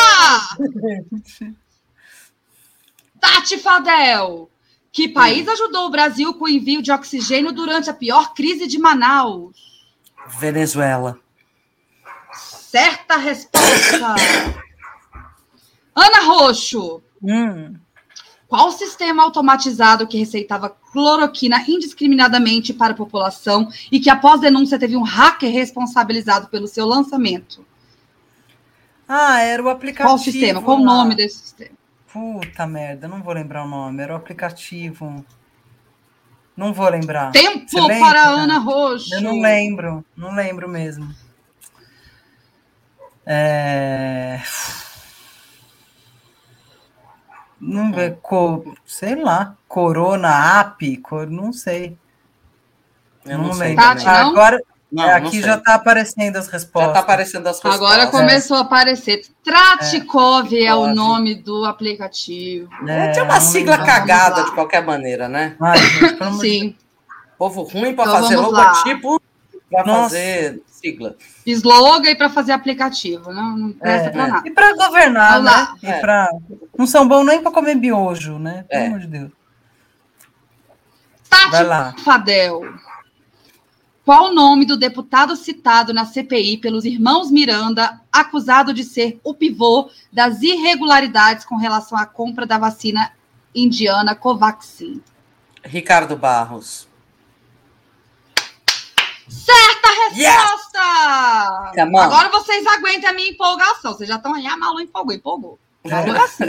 Tati Fadel. Que país ajudou o Brasil com o envio de oxigênio durante a pior crise de Manaus? Venezuela. Certa resposta. Ana Roxo. Qual sistema automatizado que receitava cloroquina indiscriminadamente para a população e que, após denúncia, teve um hacker responsabilizado pelo seu lançamento? Era o aplicativo. Qual sistema? Qual o nome desse sistema? Puta merda, não vou lembrar o nome. Era o aplicativo. Não vou lembrar. Tempo para Ana Roxo. Eu não lembro mesmo. Não sei lá. Corona App, não sei. Eu não sei. Tati, não? Agora. Não, aqui já está aparecendo as respostas. Já está aparecendo as respostas. Agora começou a aparecer. Tratikov é o nome do aplicativo. Tem uma sigla cagada de qualquer maneira, né? Gente, sim. Povo ruim para fazer logotipo, para fazer sigla. Slogan e para fazer aplicativo. Não presta para nada. E para governar, né? Não são bons nem para comer miojo, né? Pelo amor de Deus. Tati Fadel. Qual o nome do deputado citado na CPI pelos irmãos Miranda, acusado de ser o pivô das irregularidades com relação à compra da vacina indiana Covaxin? Ricardo Barros. Certa resposta! Yes! Agora vocês aguentem a minha empolgação. Vocês já estão aí, a Malu empolgou. Agora sim.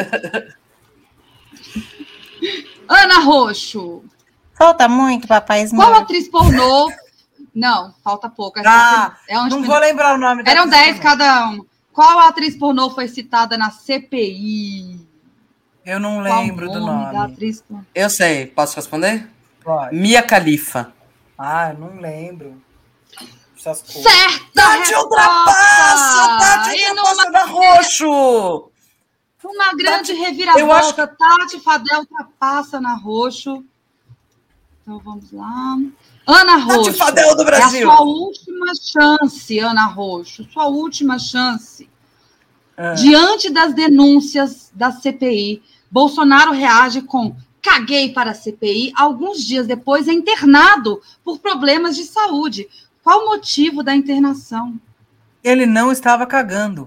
Ana Roxo. Falta muito, papai Smurf. Qual atriz pornô... Não, falta pouco. Não vou lembrar o nome da Eram 10 cada um. Qual atriz pornô foi citada na CPI? Eu não lembro do nome. Da atriz pornô? Eu sei. Posso responder? Pode. Mia Khalifa. Eu não lembro. Certa Tati ultrapassa! Ana Roxo! Uma grande reviravolta. Tati Fadel ultrapassa Ana Roxo. Então, vamos lá. Ana Roxo, Tati Fadel do Brasil. É a sua última chance, Ana Roxo. Sua última chance. Diante das denúncias da CPI, Bolsonaro reage com caguei para a CPI. Alguns dias depois é internado por problemas de saúde. Qual o motivo da internação? Ele não estava cagando.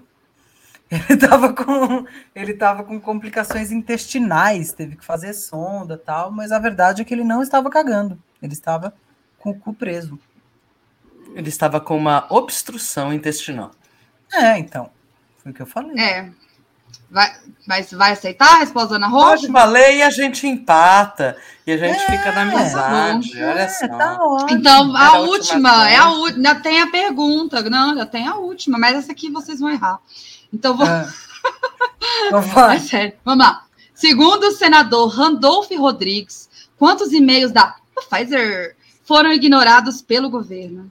Ele estava com complicações intestinais, teve que fazer sonda e tal, mas a verdade é que ele não estava cagando. Ele estava com o cu preso. Ele estava com uma obstrução intestinal. Então. Foi o que eu falei. Vai aceitar a resposta da Ana Rocha? Pode valer e a gente empata. E a gente fica na amizade. Olha só. Tá ótimo. Então, a última, ainda tem a pergunta. Não, já tem a última, mas essa aqui vocês vão errar. Então, vai. É sério. Vamos lá. Segundo o senador Randolph Rodrigues, quantos e-mails da Pfizer foram ignorados pelo governo?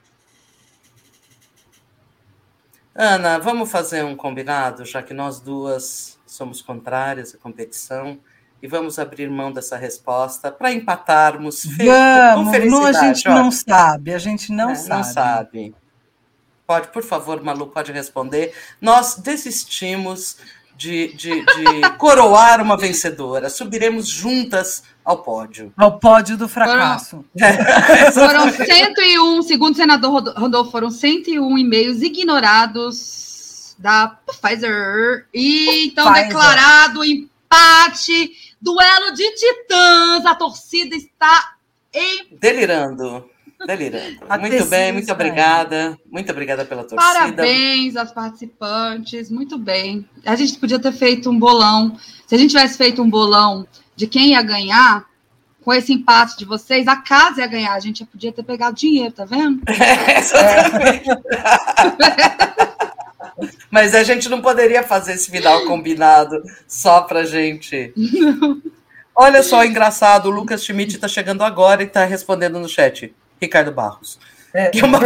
Ana, vamos fazer um combinado, já que nós duas somos contrárias à competição, e vamos abrir mão dessa resposta para empatarmos com felicidade. A gente não sabe, a gente não sabe. Não sabe. Pode, por favor, Malu, pode responder. Nós desistimos de coroar uma vencedora. Subiremos juntas ao pódio. Ao pódio do fracasso. Foram 101, segundo o senador Randolph, foram 101 e-mails ignorados da Pfizer. E então, declarado empate, duelo de titãs. A torcida está delirando. Muito bem, muito obrigada. Muito obrigada pela torcida. Parabéns aos participantes, muito bem. A gente podia ter feito um bolão. Se a gente tivesse feito um bolão de quem ia ganhar, com esse empate de vocês, a casa ia ganhar. A gente já podia ter pegado dinheiro, tá vendo? Mas a gente não poderia fazer esse final combinado só pra gente. Não. Olha só, engraçado, o Lucas Schmidt está chegando agora e está respondendo no chat. Ricardo Barros. Que é uma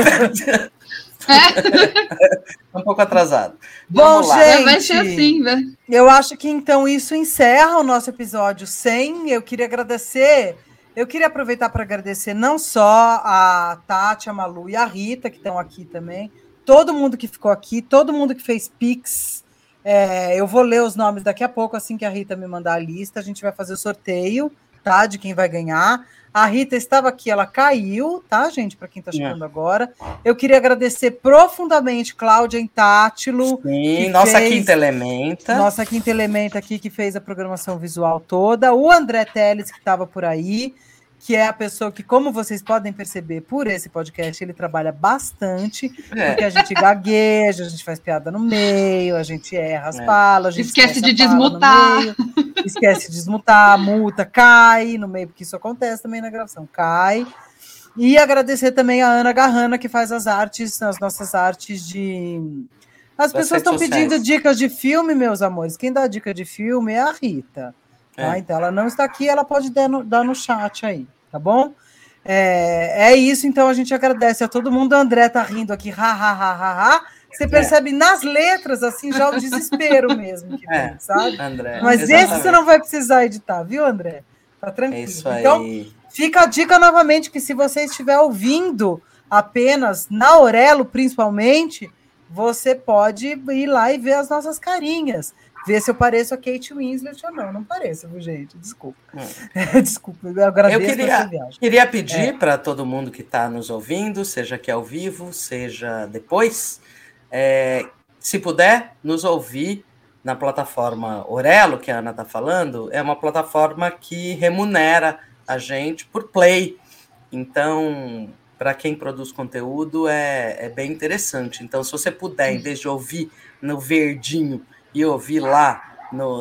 um pouco atrasado. Bom, gente, vai ser assim, né? Eu acho que então isso encerra o nosso episódio 100. Eu queria aproveitar para agradecer não só a Tati, a Malu e a Rita, que estão aqui também, todo mundo que ficou aqui, todo mundo que fez Pix. Eu vou ler os nomes daqui a pouco, assim que a Rita me mandar a lista. A gente vai fazer o sorteio, tá? De quem vai ganhar. A Rita estava aqui, ela caiu, tá, gente? Para quem está chegando agora. Eu queria agradecer profundamente Cláudia Intátilo. Sim, nossa quinta elementa. Nossa quinta elementa aqui, que fez a programação visual toda. O André Teles, que estava por aí, que é a pessoa que, como vocês podem perceber por esse podcast, ele trabalha bastante, porque a gente gagueja, a gente faz piada no meio, a gente erra as falas, a gente esquece de desmutar. Esquece de desmutar, multa, cai no meio, porque isso acontece também na gravação, cai. E agradecer também a Ana Garrana, que faz as nossas artes de... As pessoas estão pedindo dicas de filme, meus amores. Quem dá dica de filme é a Rita. Tá? Então, ela não está aqui, ela pode dar no chat aí, tá bom? É isso, então a gente agradece a todo mundo. O André tá rindo aqui, Você percebe nas letras, assim, já o desespero mesmo que vem, sabe? André, mas exatamente. Esse você não vai precisar editar, viu, André? Tá tranquilo. Isso aí. Então, fica a dica novamente que se você estiver ouvindo apenas na Aurelo, principalmente, você pode ir lá e ver as nossas carinhas. Ver se eu pareço a Kate Winslet ou não. Não pareço, viu, gente? Desculpa. Desculpa, eu agradeço. Eu queria pedir para todo mundo que está nos ouvindo, seja aqui ao vivo, seja depois, se puder nos ouvir na plataforma Aurelo, que a Ana está falando, é uma plataforma que remunera a gente por play. Então, para quem produz conteúdo, é bem interessante. Então, se você puder, em vez de ouvir no verdinho, e ouvir lá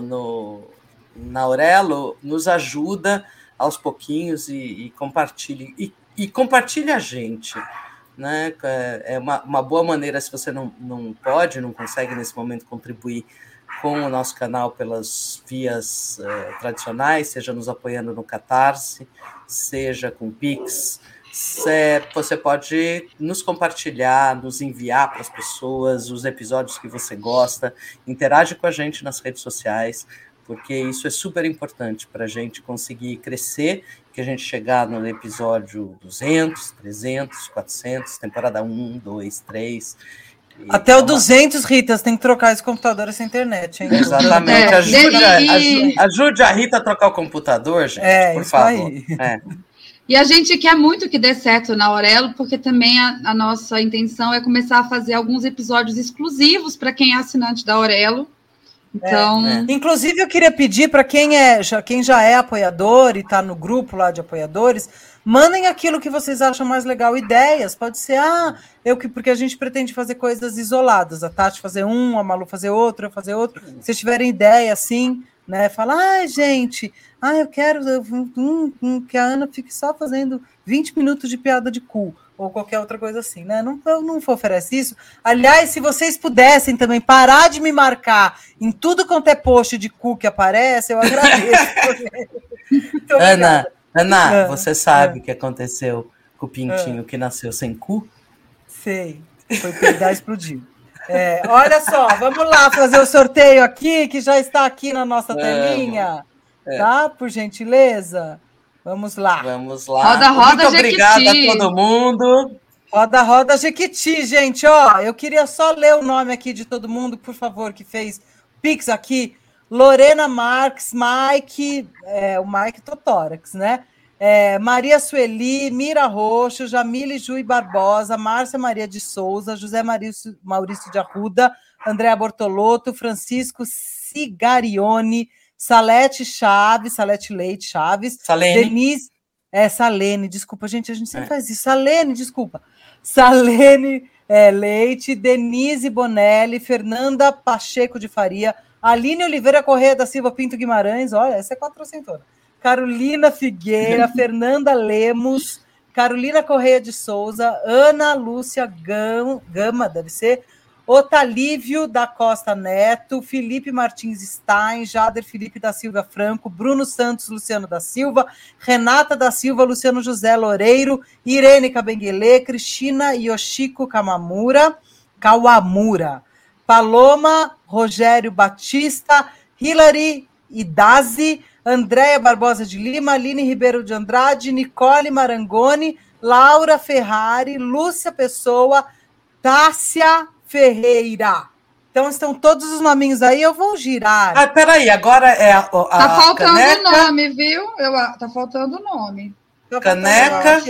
na Aurelo, nos ajuda aos pouquinhos e compartilhe. E compartilhe a gente. Né? É uma boa maneira, se você não consegue nesse momento contribuir com o nosso canal pelas vias tradicionais, seja nos apoiando no Catarse, seja com Pix, você pode nos compartilhar, nos enviar para as pessoas os episódios que você gosta, interage com a gente nas redes sociais, porque isso é super importante para a gente conseguir crescer, que a gente chegar no episódio 200, 300, 400, temporada 1, 2, 3... Até o 200, Rita, você tem que trocar esse computador e essa internet, hein? Exatamente. Ajude a Rita a trocar o computador, gente, por favor. E a gente quer muito que dê certo na Aurelo, porque também a nossa intenção é começar a fazer alguns episódios exclusivos para quem é assinante da Aurelo. Então... Inclusive, eu queria pedir para quem já é apoiador e está no grupo lá de apoiadores, Mandem aquilo que vocês acham mais legal, ideias. Pode ser, porque a gente pretende fazer coisas isoladas. A Tati fazer um, a Malu fazer outro, eu fazer outro. Se vocês tiverem ideia assim, né? Fala, gente, eu quero que a Ana fique só fazendo 20 minutos de piada de cu. Ou qualquer outra coisa assim, né? Eu não oferece isso. Aliás, se vocês pudessem também parar de me marcar em tudo quanto é post de cu que aparece, eu agradeço. Ana, você sabe o que aconteceu com o pintinho que nasceu sem cu? Sei, foi peidar e explodiu. Olha só, vamos lá fazer o sorteio aqui, que já está aqui na nossa telinha, tá? Por gentileza. Vamos lá. Vamos lá. Roda, muito obrigada a todo mundo. Roda, Jequiti, gente. Ó, eu queria só ler o nome aqui de todo mundo, por favor, que fez Pix aqui. Lorena Marques, Mike, o Mike Totórax, né? Maria Sueli, Mira Roxo, Jamile Jui Barbosa, Márcia Maria de Souza, José Maurício de Arruda, Andréa Bortolotto, Francisco Cigarione, Salete Leite Chaves, Salene. Denise, Salene, desculpa, gente, a gente sempre faz isso. Salene, desculpa. Salene Leite, Denise Bonelli, Fernanda Pacheco de Faria, Aline Oliveira Correia da Silva Pinto Guimarães, olha, essa é quatrocentora. Carolina Figueira, Fernanda Lemos, Carolina Correia de Souza, Ana Lúcia Gama, deve ser, Otalívio da Costa Neto, Felipe Martins Stein, Jader Felipe da Silva Franco, Bruno Santos, Luciano da Silva, Renata da Silva, Luciano José Loureiro, Irene Cabenguele, Cristina Yoshiko Kawamura, Paloma Rogério Batista, Hilary Idazi, Andréia Barbosa de Lima, Aline Ribeiro de Andrade, Nicole Marangoni, Laura Ferrari, Lúcia Pessoa, Tássia Ferreira. Então estão todos os nominhos aí, eu vou girar. Peraí, agora é a tá faltando caneca. O nome, viu? Tá faltando o nome. Caneca.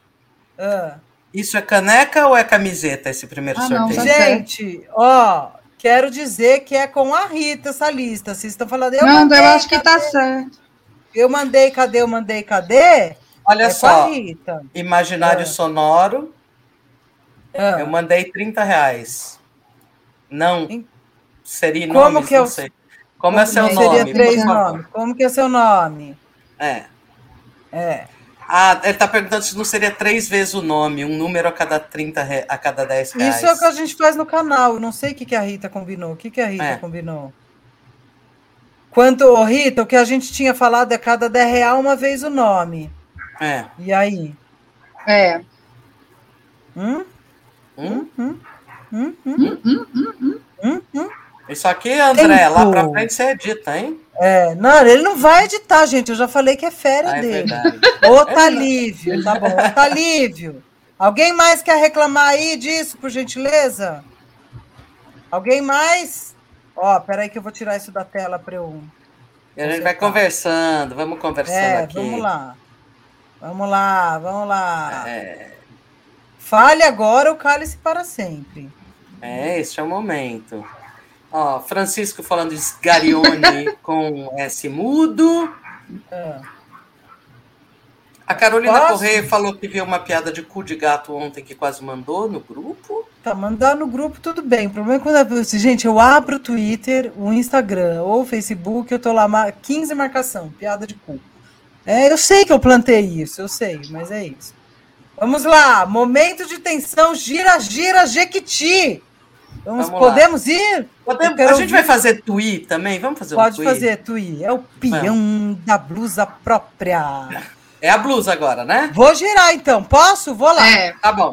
Isso é caneca ou é camiseta, esse primeiro sorteio? Não, gente, quero dizer que é com a Rita essa lista. Vocês estão falando... eu acho que tá certo. Eu mandei, cadê? Olha só, Rita. Imaginário sonoro. Eu mandei R$30. Não, seria como nomes, que eu não sei. Como é seu nome? Seria 3 nomes. Como que é seu nome? Ele está perguntando se não seria 3 vezes o nome, um número a cada R$10. Isso é o que a gente faz no canal. Eu não sei o que a Rita combinou. O que a Rita combinou? Rita, o que a gente tinha falado é cada R$10 uma vez o nome. E aí? Isso aqui, André, lá pra frente você edita, hein? Não, ele não vai editar, gente. Eu já falei que é férias dele. Otalívio, tá bom. Otalívio. Alguém mais quer reclamar aí disso, por gentileza? Alguém mais? Peraí que eu vou tirar isso da tela para eu... E a gente vai conversando, vamos conversando aqui. Vamos lá. Fale agora ou cale-se para sempre. Este é o momento. Francisco falando de Sgarione com S mudo. A Carolina Correia falou que viu uma piada de cu de gato ontem que quase mandou no grupo. Tá, mandar no grupo tudo bem. O problema é quando gente, eu abro o Twitter, o Instagram ou o Facebook, eu tô lá 15 marcação, piada de cu. Eu sei que eu plantei isso, eu sei, mas é isso. Vamos lá, momento de tensão, gira, Jequiti. Podemos ir? A gente vai fazer tui também? Vamos fazer um tui? Pode fazer tui. É o peão da blusa própria. É a blusa agora, né? Vou girar, então. Posso? Vou lá. Tá bom.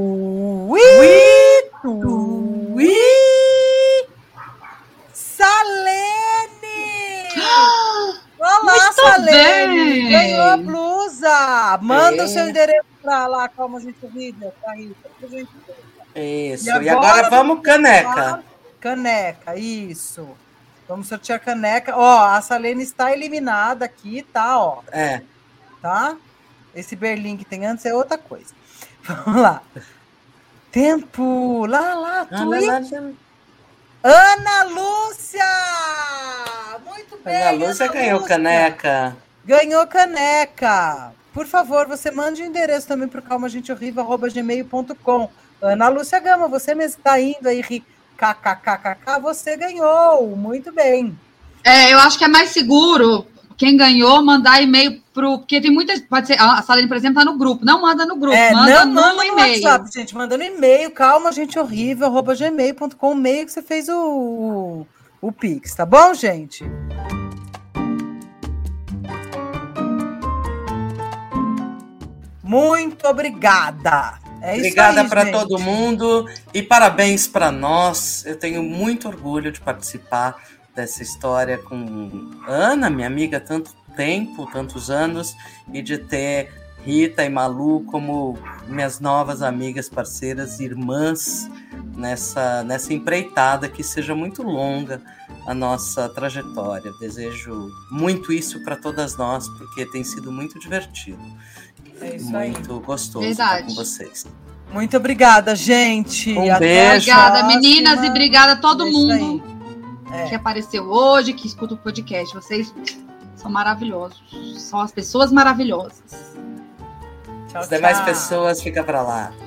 Salene! Olá, Salene! Ganhou a blusa! Manda o seu endereço para lá, como a gente vive, Isso. E agora vamos caneca. Caneca, isso. Vamos sortear caneca. A Salene está eliminada aqui, tá? Tá? Esse Berlim que tem antes é outra coisa. Vamos lá. Tempo. Lá. Ana Lúcia! Muito bem. Ana Lúcia ganhou caneca. Ganhou caneca. por favor, você mande o endereço também para o calmagentehorrível@gmail.com. Ana Lúcia Gama, você mesmo está indo aí, kkkk, você ganhou, muito bem. Eu acho que é mais seguro quem ganhou mandar e-mail porque tem muitas, pode ser, a Salene, por exemplo, está no grupo, não manda no grupo, manda no e-mail. WhatsApp, gente, manda no e-mail, calmagentehorrível@gmail.com, o e-mail que você fez o Pix, tá bom, gente? Muito obrigada. Obrigada para todo mundo e parabéns para nós. Eu tenho muito orgulho de participar dessa história com Ana, minha amiga há tanto tempo, tantos anos, e de ter Rita e Malu como minhas novas amigas, parceiras, irmãs nessa empreitada, que seja muito longa a nossa trajetória. Desejo muito isso para todas nós, porque tem sido muito divertido. Muito gostoso estar com vocês. Muito obrigada, gente. Beijo. Obrigada, meninas, e obrigada a todo mundo que apareceu hoje, que escuta o podcast. Vocês são maravilhosos. São as pessoas maravilhosas. As demais pessoas ficam para lá.